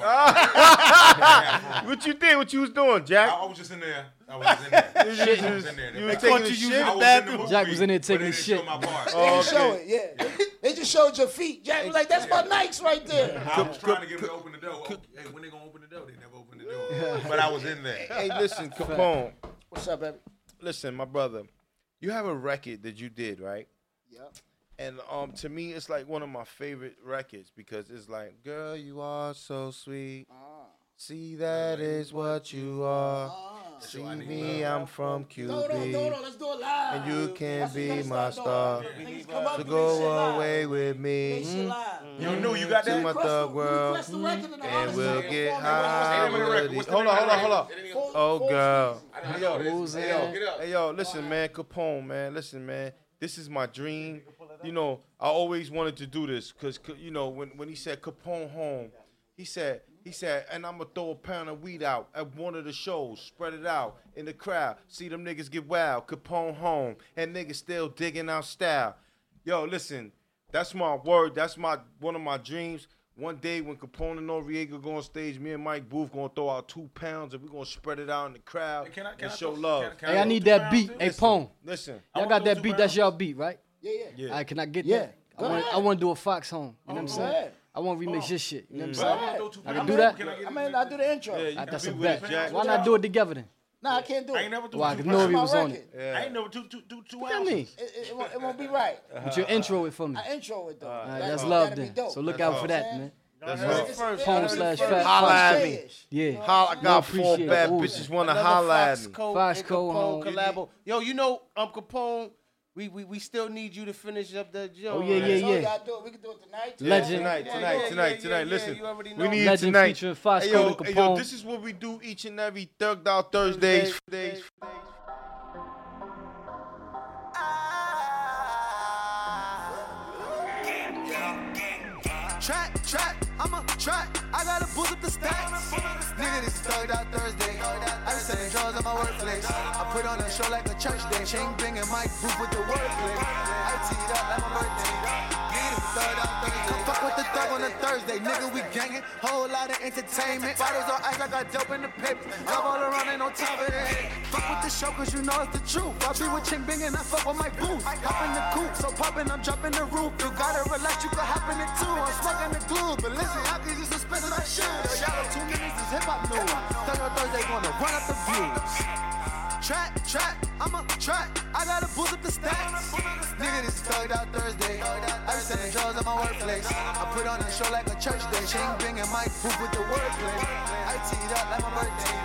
part. What you did? What you was doing, Jack? I was just in there. I was in there. You was taking a shit? Jack was in there taking a shit. My part. They didn't show it, yeah. They just showed your feet. Jack was like, that's my Nikes right there. I was trying to get them to open the door. Hey, when they gonna open the door? They never opened the door. But I was in there. Hey, listen, Capone. What's up, baby? Listen, my brother. You have a record that you did, right? Yeah. And to me, it's like one of my favorite records because it's like, girl, you are so sweet. See, that is what you are. See me, I'm from QB. No, let's do it live. And you can be my star. So go away with me. You knew you got that? To my thug world. And we'll get high. Hold on. Oh, girl. Hey, yo, listen, man. Capone, man. Listen, man. This is my dream. You know, I always wanted to do this because, you know, when he said Capone home, he said, and I'm going to throw a pound of weed out at one of the shows, spread it out in the crowd, see them niggas get wild, Capone home, and niggas still digging out style. Yo, listen, that's my word. That's one of my dreams. One day when Capone and Noriega go on stage, me and Mike Booth going to throw out 2 pounds and we're going to spread it out in the crowd and show love. Hey, I need that beat. Hey, Pone. Listen. Y'all got that beat. That's y'all beat, right? Yeah. All right, can I get that? I want to do a Fox home. You know what I'm saying? I want to remix this shit. You know what I'm saying? I can do that? I mean, I do the intro. That's a bet. Why not do it together then? Nah, I can't do it. I ain't never do Why? Because Nori was on it. I ain't never do 2 What that albums. mean? It won't be right. But your intro it for me. I intro it, though. That's love then. So look out for that, man. That's Pone/Fat holla at me. Yeah. I got 4 bad bitches want to holla at me. Fox Code collabo. Yo, you know, Capone, we still need you to finish up the joke. Oh, yeah. We can do it tonight. Legend. Tonight. Listen, we need Legend tonight. featuring Fox Code and Capone. Yo, this is what we do each and every Thugged Out Thursdays. Trap, I'm a trap. I gotta boost up the stats. Nigga, this is Thugged Out Thursday. I be selling drugs at my workplace. I put on a show like a church day. Chain banging Mike Booth with the wordplay. I teed up like my birthday. Nigga, this is Thugged Out Thursday. Come fuck with the thug on a Thursday. Nigga, we gangin'. Whole lot of entertainment. Bottles on ice, I got dope in the paper. I'm all around, ain't on top of it. Fuck with the show, cause you know it's the truth. I be with Ching Bing and I fuck with Mike Booth. Hop in the coupe, so poppin', I'm jumping the roof. You gotta relax, you can hop in it too. I'm smoking the glue, but listen, I can just suspend my shit. Shout out 2 minutes is hip hop news. Thursday gonna run up the views. Trap, I'm a trap. I gotta boost up the stats. Nigga, this is Thugged Out Thursday. I be selling drugs at my workplace. I put on a show like a church day. Chain Bing and Mike Booth with the wordplay. I teed up like my birthday.